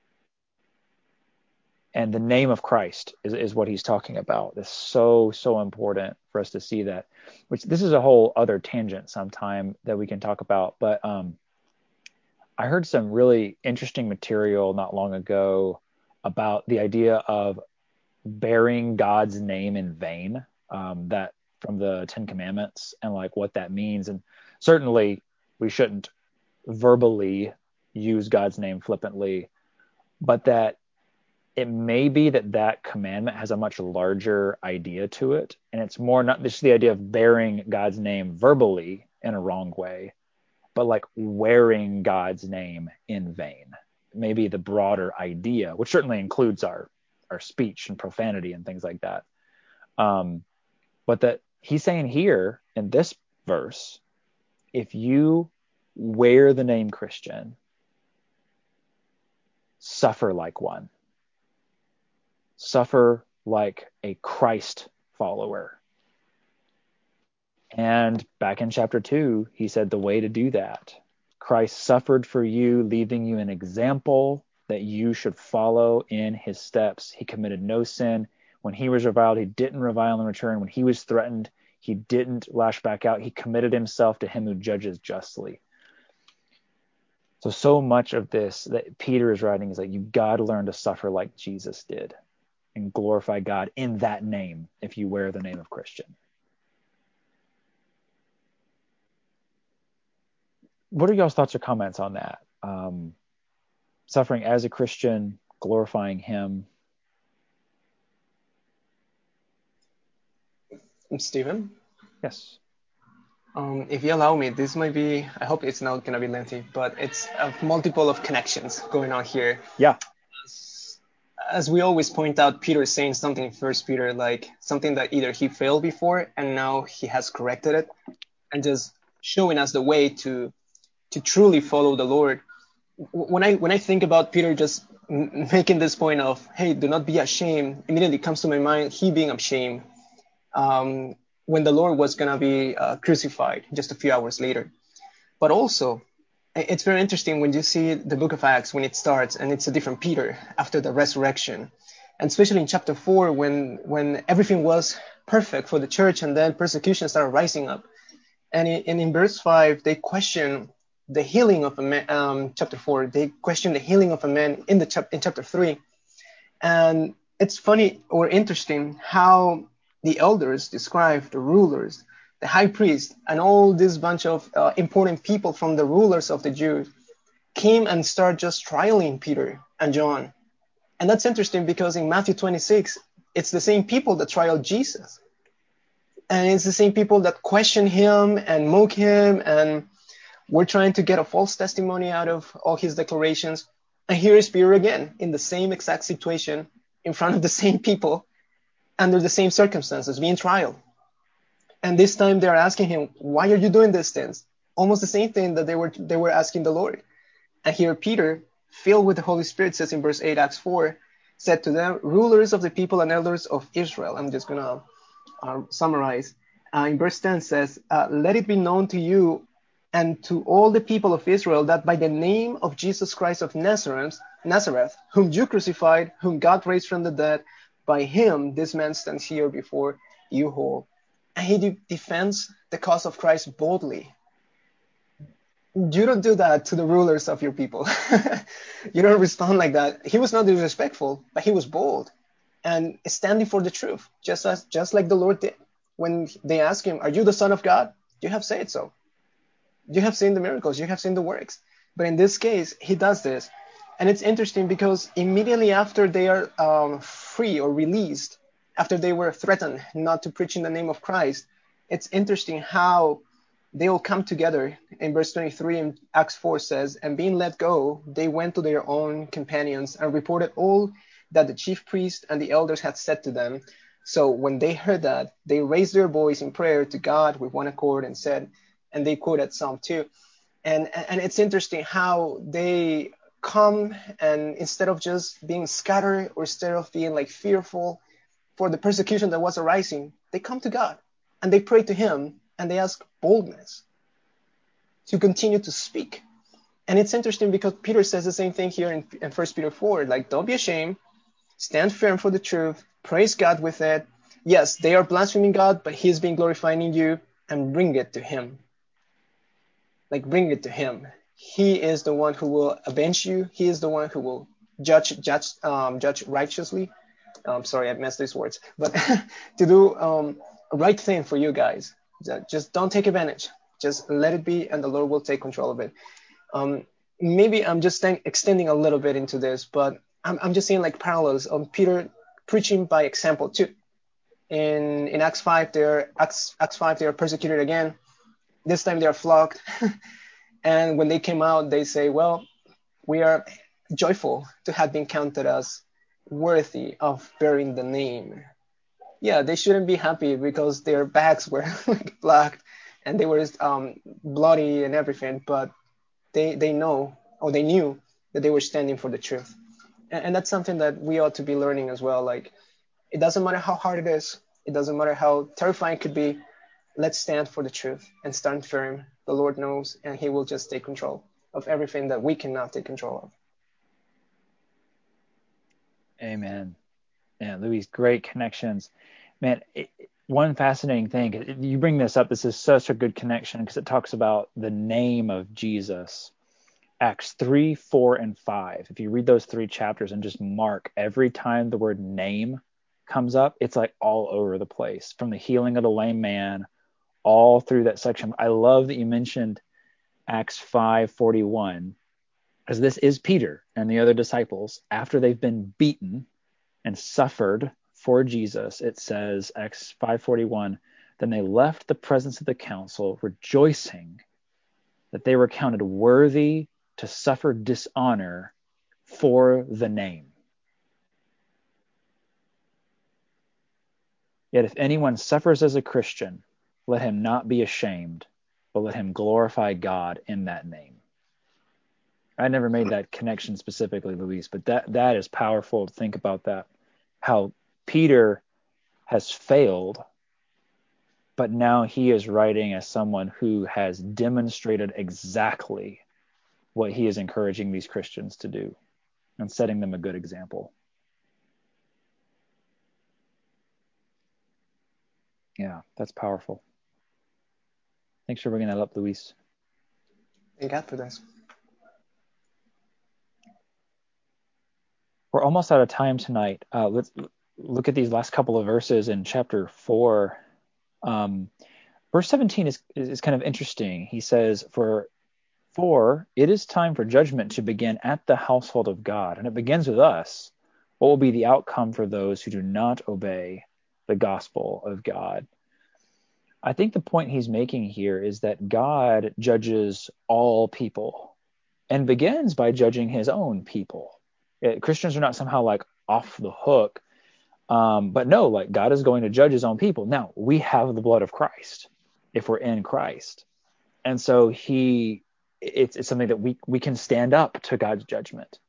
And the name of Christ is what he's talking about. It's so, so important for us to see that, which this is a whole other tangent sometime that we can talk about. But I heard some really interesting material not long ago about the idea of bearing God's name in vain, that from the Ten Commandments, and like what that means. And certainly we shouldn't verbally use God's name flippantly, but that it may be that commandment has a much larger idea to it. And it's more not just the idea of bearing God's name verbally in a wrong way, but like wearing God's name in vain. Maybe the broader idea, which certainly includes our speech and profanity and things like that. But that he's saying here in this verse, if you wear the name Christian, suffer like one. Suffer like a Christ follower. And back in chapter 2, he said the way to do that, Christ suffered for you, leaving you an example that you should follow in his steps. He committed no sin. When he was reviled, he didn't revile in return. When he was threatened, he didn't lash back out. He committed himself to him who judges justly. So much of this that Peter is writing is like, you got to learn to suffer like Jesus did and glorify God in that name if you wear the name of Christian. What are y'all's thoughts or comments on that? Suffering as a Christian, glorifying him. Stephen? Yes. If you allow me, this might be, I hope it's not going to be lengthy, but it's a multiple of connections going on here. Yeah. As we always point out, Peter is saying something in 1 Peter, like something that either he failed before and now he has corrected it, and just showing us the way to truly follow the Lord. When I think about Peter just making this point of, hey, do not be ashamed, immediately comes to my mind he being ashamed when the Lord was going to be crucified just a few hours later. But also, it's very interesting when you see the book of Acts when it starts and it's a different Peter after the resurrection. And especially in chapter 4 when everything was perfect for the church and then persecution started rising up. And in verse 5, they question the healing of a man, chapter 4, they question the healing of a man in chapter 3. And it's funny or interesting how the elders describe the rulers, the high priest, and all this bunch of important people from the rulers of the Jews came and started just trialing Peter and John. And that's interesting because in Matthew 26, it's the same people that trialed Jesus. And it's the same people that question him and mock him, and we're trying to get a false testimony out of all his declarations. And here is Peter again in the same exact situation in front of the same people under the same circumstances being trialed. And this time they're asking him, why are you doing these things? Almost the same thing that they were asking the Lord. And here Peter, filled with the Holy Spirit, says in verse 8, Acts 4, said to them, rulers of the people and elders of Israel. I'm just going to summarize. In verse 10 says, let it be known to you and to all the people of Israel that by the name of Jesus Christ of Nazareth, whom you crucified, whom God raised from the dead, by him this man stands here before you whole. And he defends the cause of Christ boldly. You don't do that to the rulers of your people. You don't respond like that. He was not disrespectful, but he was bold and standing for the truth, just like the Lord did. When they asked him, are you the Son of God? You have said so. You have seen the miracles. You have seen the works. But in this case, he does this. And it's interesting because immediately after they are free or released, after they were threatened not to preach in the name of Christ, it's interesting how they all come together. In verse 23 in Acts 4 says, and being let go, they went to their own companions and reported all that the chief priest and the elders had said to them. So when they heard that, they raised their voice in prayer to God with one accord and said, and they quoted Psalm 2. And it's interesting how they come and instead of just being scattered or instead of being like fearful for the persecution that was arising, they come to God and they pray to him and they ask boldness to continue to speak. And it's interesting because Peter says the same thing here in 1 Peter 4, like, don't be ashamed, stand firm for the truth, praise God with it. Yes, they are blaspheming God, but he is being glorified in you, and bring it to him. Like, bring it to him. He is the one who will avenge you. He is the one who will judge righteously. Sorry, I messed these words, but to do a right thing for you guys. Just don't take advantage. Just let it be, and the Lord will take control of it. Maybe I'm just extending a little bit into this, but I'm just seeing like parallels of Peter preaching by example too. In Acts 5, they're persecuted again. This time they are flogged. And when they came out, they say, well, we are joyful to have been counted as worthy of bearing the name. Yeah, they shouldn't be happy because their backs were like black and they were bloody and everything, but they knew that they were standing for the truth. And that's something that we ought to be learning as well. Like, it doesn't matter how hard it is. It doesn't matter how terrifying it could be. Let's stand for the truth and stand firm. The Lord knows, and He will just take control of everything that we cannot take control of. Amen. Yeah, Luis, great connections. Man, one fascinating thing, you bring this up, this is such a good connection because it talks about the name of Jesus. Acts 3, 4, and 5. If you read those 3 chapters and just mark every time the word name comes up, it's like all over the place, from the healing of the lame man all through that section. I love that you mentioned Acts 5:41, because this is Peter and the other disciples after they've been beaten and suffered for Jesus. It says, Acts 5:41, then they left the presence of the council, rejoicing that they were counted worthy to suffer dishonor for the name. Yet if anyone suffers as a Christian, let him not be ashamed, but let him glorify God in that name. I never made that connection specifically, Luis, but that is powerful to think about that. How Peter has failed, but now he is writing as someone who has demonstrated exactly what he is encouraging these Christians to do and setting them a good example. Yeah, that's powerful. Thanks for bringing that up, Luis. Thank God for this. We're almost out of time tonight. Let's look at these last couple of verses in chapter 4. Verse 17 is kind of interesting. He says, For it is time for judgment to begin at the household of God, and it begins with us. What will be the outcome for those who do not obey the gospel of God? I think the point he's making here is that God judges all people and begins by judging his own people. Christians are not somehow like off the hook, but no, like God is going to judge his own people. Now, we have the blood of Christ if we're in Christ. And so it's something that we can stand up to God's judgment.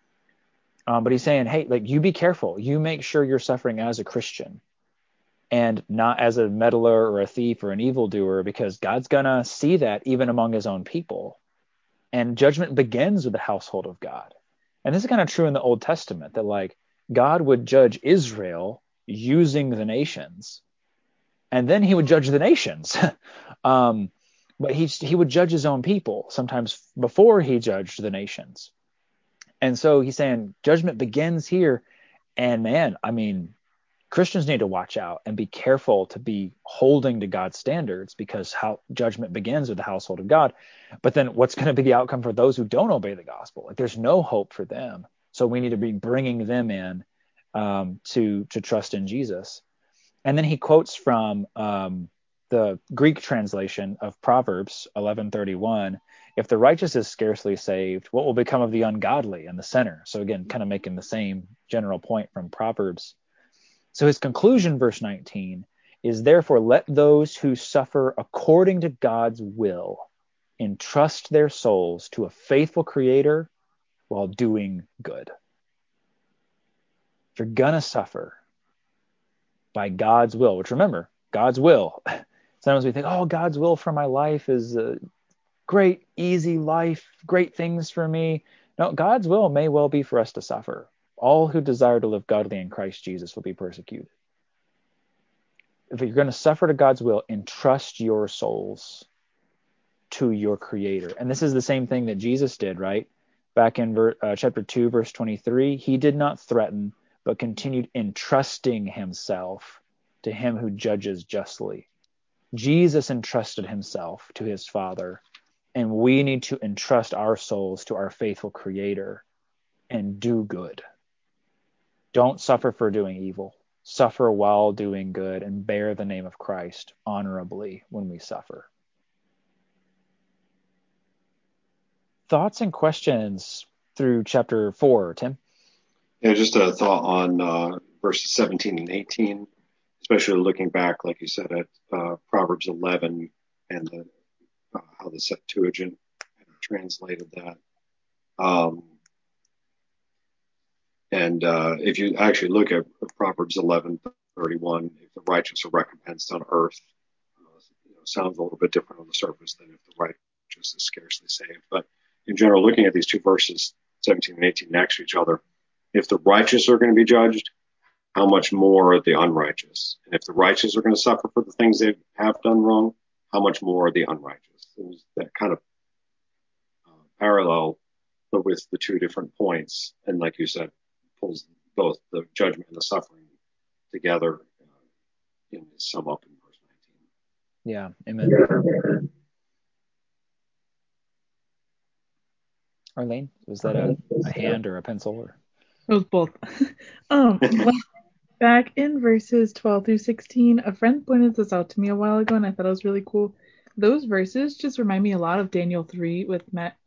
But he's saying, hey, like, you be careful. You make sure you're suffering as a Christian and not as a meddler or a thief or an evildoer, because God's going to see that even among his own people. And judgment begins with the household of God. And this is kind of true in the Old Testament, that like God would judge Israel using the nations, and then he would judge the nations. But he would judge his own people sometimes before he judged the nations. And so he's saying judgment begins here. And man, I mean, Christians need to watch out and be careful to be holding to God's standards, because how judgment begins with the household of God. But then what's going to be the outcome for those who don't obey the gospel? Like, there's no hope for them. So we need to be bringing them in to trust in Jesus. And then he quotes from the Greek translation of Proverbs 11:31. If the righteous is scarcely saved, what will become of the ungodly and the sinner? So again, kind of making the same general point from Proverbs. So his conclusion, verse 19, is therefore let those who suffer according to God's will entrust their souls to a faithful Creator while doing good. If you're going to suffer by God's will, which remember, God's will, sometimes we think, oh, God's will for my life is a great, easy life, great things for me. No, God's will may well be for us to suffer. All who desire to live godly in Christ Jesus will be persecuted. If you're going to suffer to God's will, entrust your souls to your Creator. And this is the same thing that Jesus did, right? Back in chapter 2, verse 23, he did not threaten, but continued entrusting himself to him who judges justly. Jesus entrusted himself to his Father, and we need to entrust our souls to our faithful Creator and do good. Don't suffer for doing evil. Suffer while doing good and bear the name of Christ honorably when we suffer. Thoughts and questions through chapter 4, Tim? Yeah, just a thought on verses 17 and 18, especially looking back, like you said, at Proverbs 11 and how the Septuagint translated that. And if you actually look at Proverbs 11:31, if the righteous are recompensed on earth, sounds a little bit different on the surface than if the righteous is scarcely saved. But in general, looking at these two verses, 17 and 18, next to each other, if the righteous are going to be judged, how much more are the unrighteous? And if the righteous are going to suffer for the things they have done wrong, how much more are the unrighteous? There's that kind of parallel, but with the two different points. And like you said, pulls both the judgment and the suffering together in sum up in verse 19. Yeah, amen. Arlene, was that a hand or a pencil? Or? It was both. Back in verses 12 through 16, a friend pointed this out to me a while ago, and I thought it was really cool. Those verses just remind me a lot of Daniel 3 with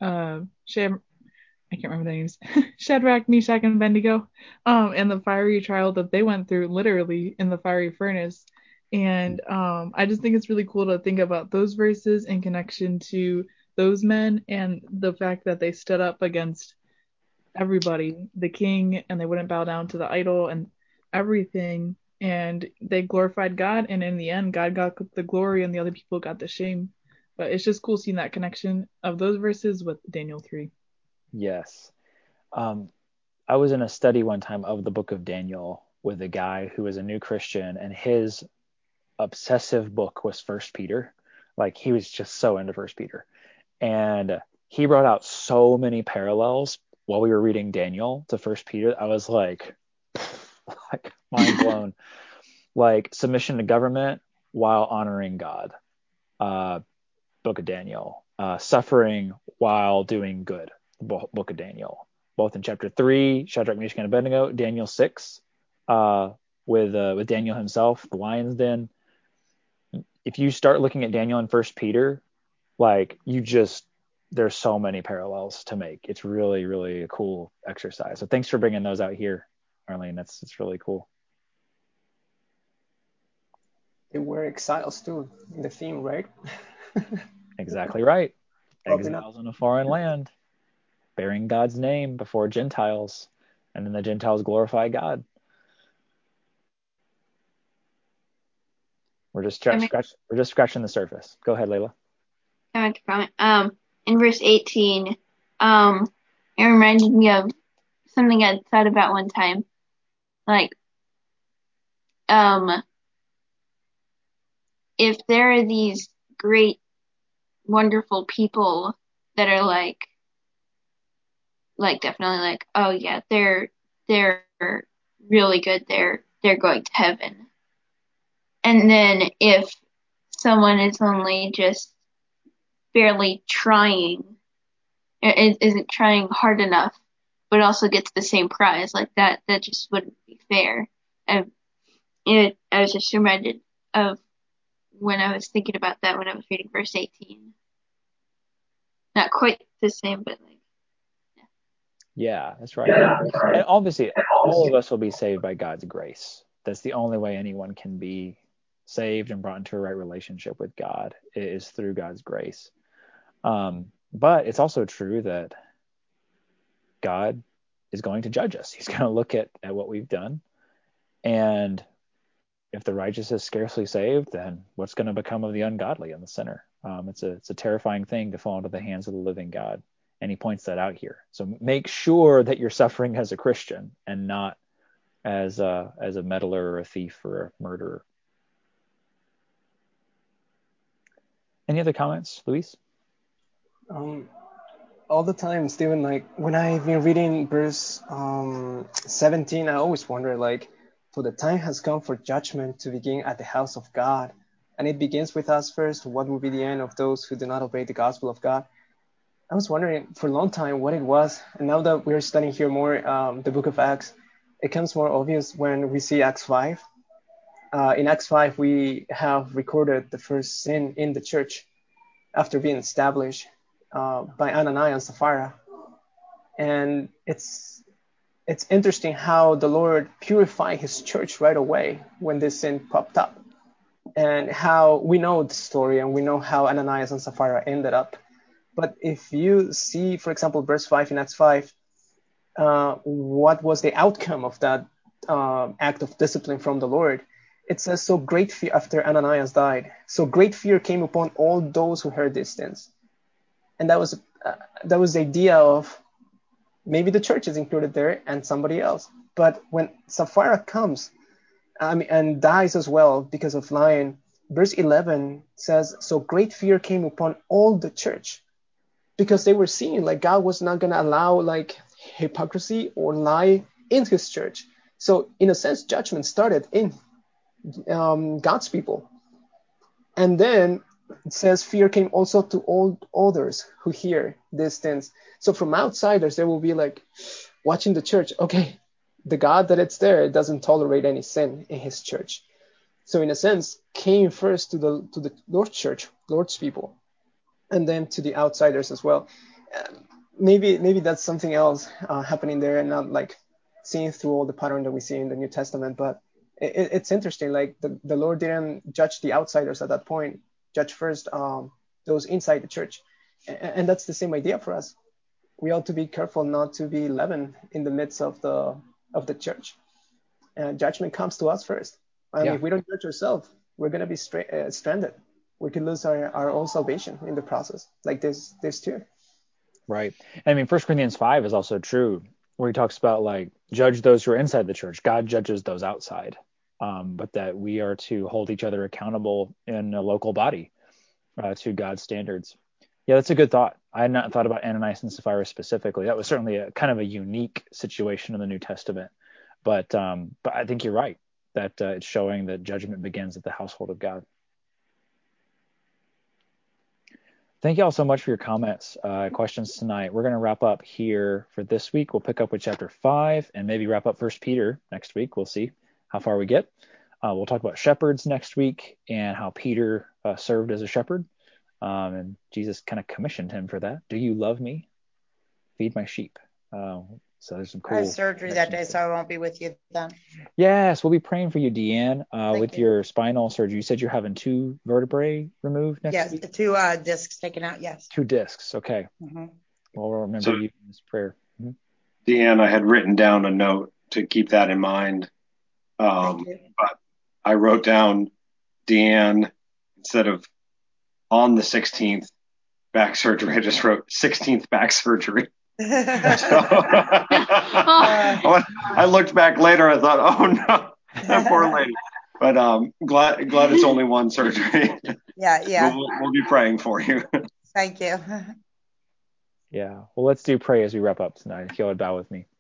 I can't remember their names. Shadrach, Meshach, and Abednego, and the fiery trial that they went through, literally in the fiery furnace. And I just think it's really cool to think about those verses in connection to those men and the fact that they stood up against everybody, the king, and they wouldn't bow down to the idol and everything. And they glorified God, and in the end, God got the glory, and the other people got the shame. But it's just cool seeing that connection of those verses with Daniel 3. Yes. I was in a study one time of the book of Daniel with a guy who was a new Christian, and his obsessive book was First Peter. Like, he was just so into First Peter. And he brought out so many parallels while we were reading Daniel to First Peter. I was like mind blown. Like, submission to government while honoring God. Book of Daniel. Suffering while doing good. Book of Daniel. Both in chapter 3, Shadrach, Meshach, and Abednego, Daniel 6, with Daniel himself, the lion's den. If you start looking at Daniel and First Peter, like, there's so many parallels to make. It's really, really a cool exercise. So thanks for bringing those out here, Arlene. It's really cool. They were exiles too, in the theme, right? Exactly right. Exiles in a foreign land, bearing God's name before Gentiles, and then the Gentiles glorify God. We're just scratching the surface. Go ahead, Layla. I want to comment. In verse 18, it reminded me of something I'd thought about one time. Like, if there are these great, wonderful people that are like definitely like, oh yeah, they're really good. They're going to heaven. And then if someone is only just barely trying, isn't trying hard enough, but also gets the same prize, like that just wouldn't be fair. I was just reminded of when I was thinking about that when I was reading verse 18. Not quite the same, but like, yeah, that's right. And obviously, all of us will be saved by God's grace. That's the only way anyone can be saved and brought into a right relationship with God, is through God's grace. But it's also true that God is going to judge us. He's going to look at what we've done. And if the righteous is scarcely saved, then what's going to become of the ungodly and the sinner? It's a terrifying thing to fall into the hands of the living God. And he points that out here. So make sure that you're suffering as a Christian and not as a meddler or a thief or a murderer. Any other comments, Luis? all the time, Stephen, like when I've been reading verse 17, I always wonder, like, for the time has come for judgment to begin at the house of God. And it begins with us first. What will be the end of those who do not obey the gospel of God? I was wondering for a long time what it was. And now that we're studying here more the book of Acts, it becomes more obvious when we see Acts 5. In Acts 5, we have recorded the first sin in the church after being established by Ananias and Sapphira. And it's interesting how the Lord purified his church right away when this sin popped up. And how we know the story and we know how Ananias and Sapphira ended up. But if you see, for example, verse 5 in Acts 5, what was the outcome of that act of discipline from the Lord? It says, so great fear after Ananias died. So great fear came upon all those who heard these things. And that was the idea of maybe the church is included there and somebody else. But when Sapphira comes and dies as well because of lying, verse 11 says, so great fear came upon all the church because they were seeing like God was not going to allow like hypocrisy or lie in his church. So in a sense, judgment started in God's people. And then it says fear came also to all others who hear these things. So from outsiders, they will be like watching the church. Okay, the God that it's there doesn't tolerate any sin in his church. So in a sense, came first to the Lord's church, Lord's people, and then to the outsiders as well. Maybe that's something else happening there, and not like seeing through all the pattern that we see in the New Testament. But it's interesting. Like the Lord didn't judge the outsiders at that point. Judge first those inside the church, and that's the same idea for us. We ought to be careful not to be leaven in the midst of the church. Judgment comes to us first. I mean, if we don't judge ourselves, we're going to be stranded. We could lose our own salvation in the process, like this too. Right. I mean, 1 Corinthians 5 is also true, where he talks about like judge those who are inside the church. God judges those outside, but that we are to hold each other accountable in a local body to God's standards. Yeah, that's a good thought. I had not thought about Ananias and Sapphira specifically. That was certainly a kind of a unique situation in the New Testament. But I think you're right that it's showing that judgment begins at the household of God. Thank you all so much for your comments, questions tonight. We're going to wrap up here for this week. We'll pick up with chapter 5 and maybe wrap up 1 Peter next week. We'll see how far we get. We'll talk about shepherds next week and how Peter served as a shepherd. And Jesus kind of commissioned him for that. Do you love me? Feed my sheep. So there's some cool. I have surgery that day, so I won't be with you then. Yes, we'll be praying for you, Deanne, with you. your spinal surgery. You said you're having 2 vertebrae removed next week? Yes, 2 discs taken out, yes. 2 discs, okay. Mm-hmm. We'll remember you in this prayer. Mm-hmm. Deanne, I had written down a note to keep that in mind. Thank you. But I wrote down Deanne, instead of on the 16th back surgery, I just wrote 16th back surgery. So, I looked back later. I thought, oh no, that poor lady. But glad it's only one surgery. Yeah. We'll be praying for you. Thank you. Yeah. Well, let's do pray as we wrap up tonight. If you would bow with me.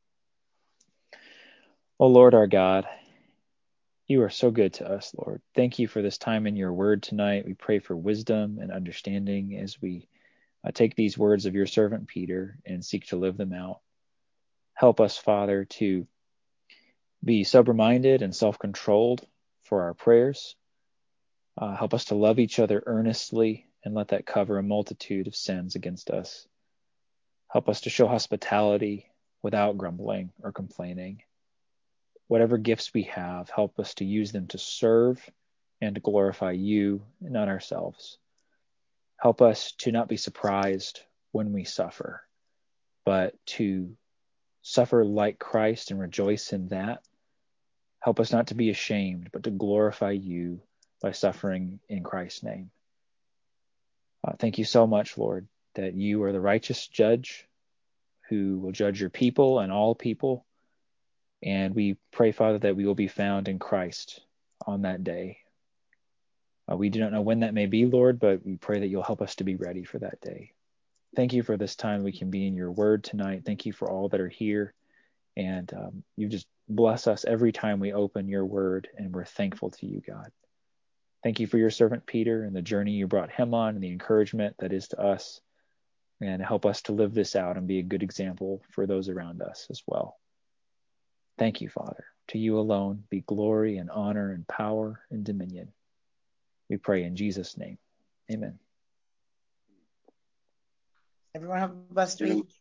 Oh Lord, our God, you are so good to us, Lord. Thank you for this time in your word tonight. We pray for wisdom and understanding as we take these words of your servant Peter and seek to live them out. Help us, Father, to be sober-minded and self-controlled for our prayers. Help us to love each other earnestly and let that cover a multitude of sins against us. Help us to show hospitality without grumbling or complaining. Whatever gifts we have, help us to use them to serve and to glorify you and not ourselves. Help us to not be surprised when we suffer, but to suffer like Christ and rejoice in that. Help us not to be ashamed, but to glorify you by suffering in Christ's name. Thank you so much, Lord, that you are the righteous judge who will judge your people and all people. And we pray, Father, that we will be found in Christ on that day. We do not know when that may be, Lord, but we pray that you'll help us to be ready for that day. Thank you for this time we can be in your word tonight. Thank you for all that are here. And you just bless us every time we open your word, and we're thankful to you, God. Thank you for your servant Peter and the journey you brought him on and the encouragement that is to us. And help us to live this out and be a good example for those around us as well. Thank you, Father. To you alone be glory and honor and power and dominion. We pray in Jesus' name. Amen. Everyone have a blessed week.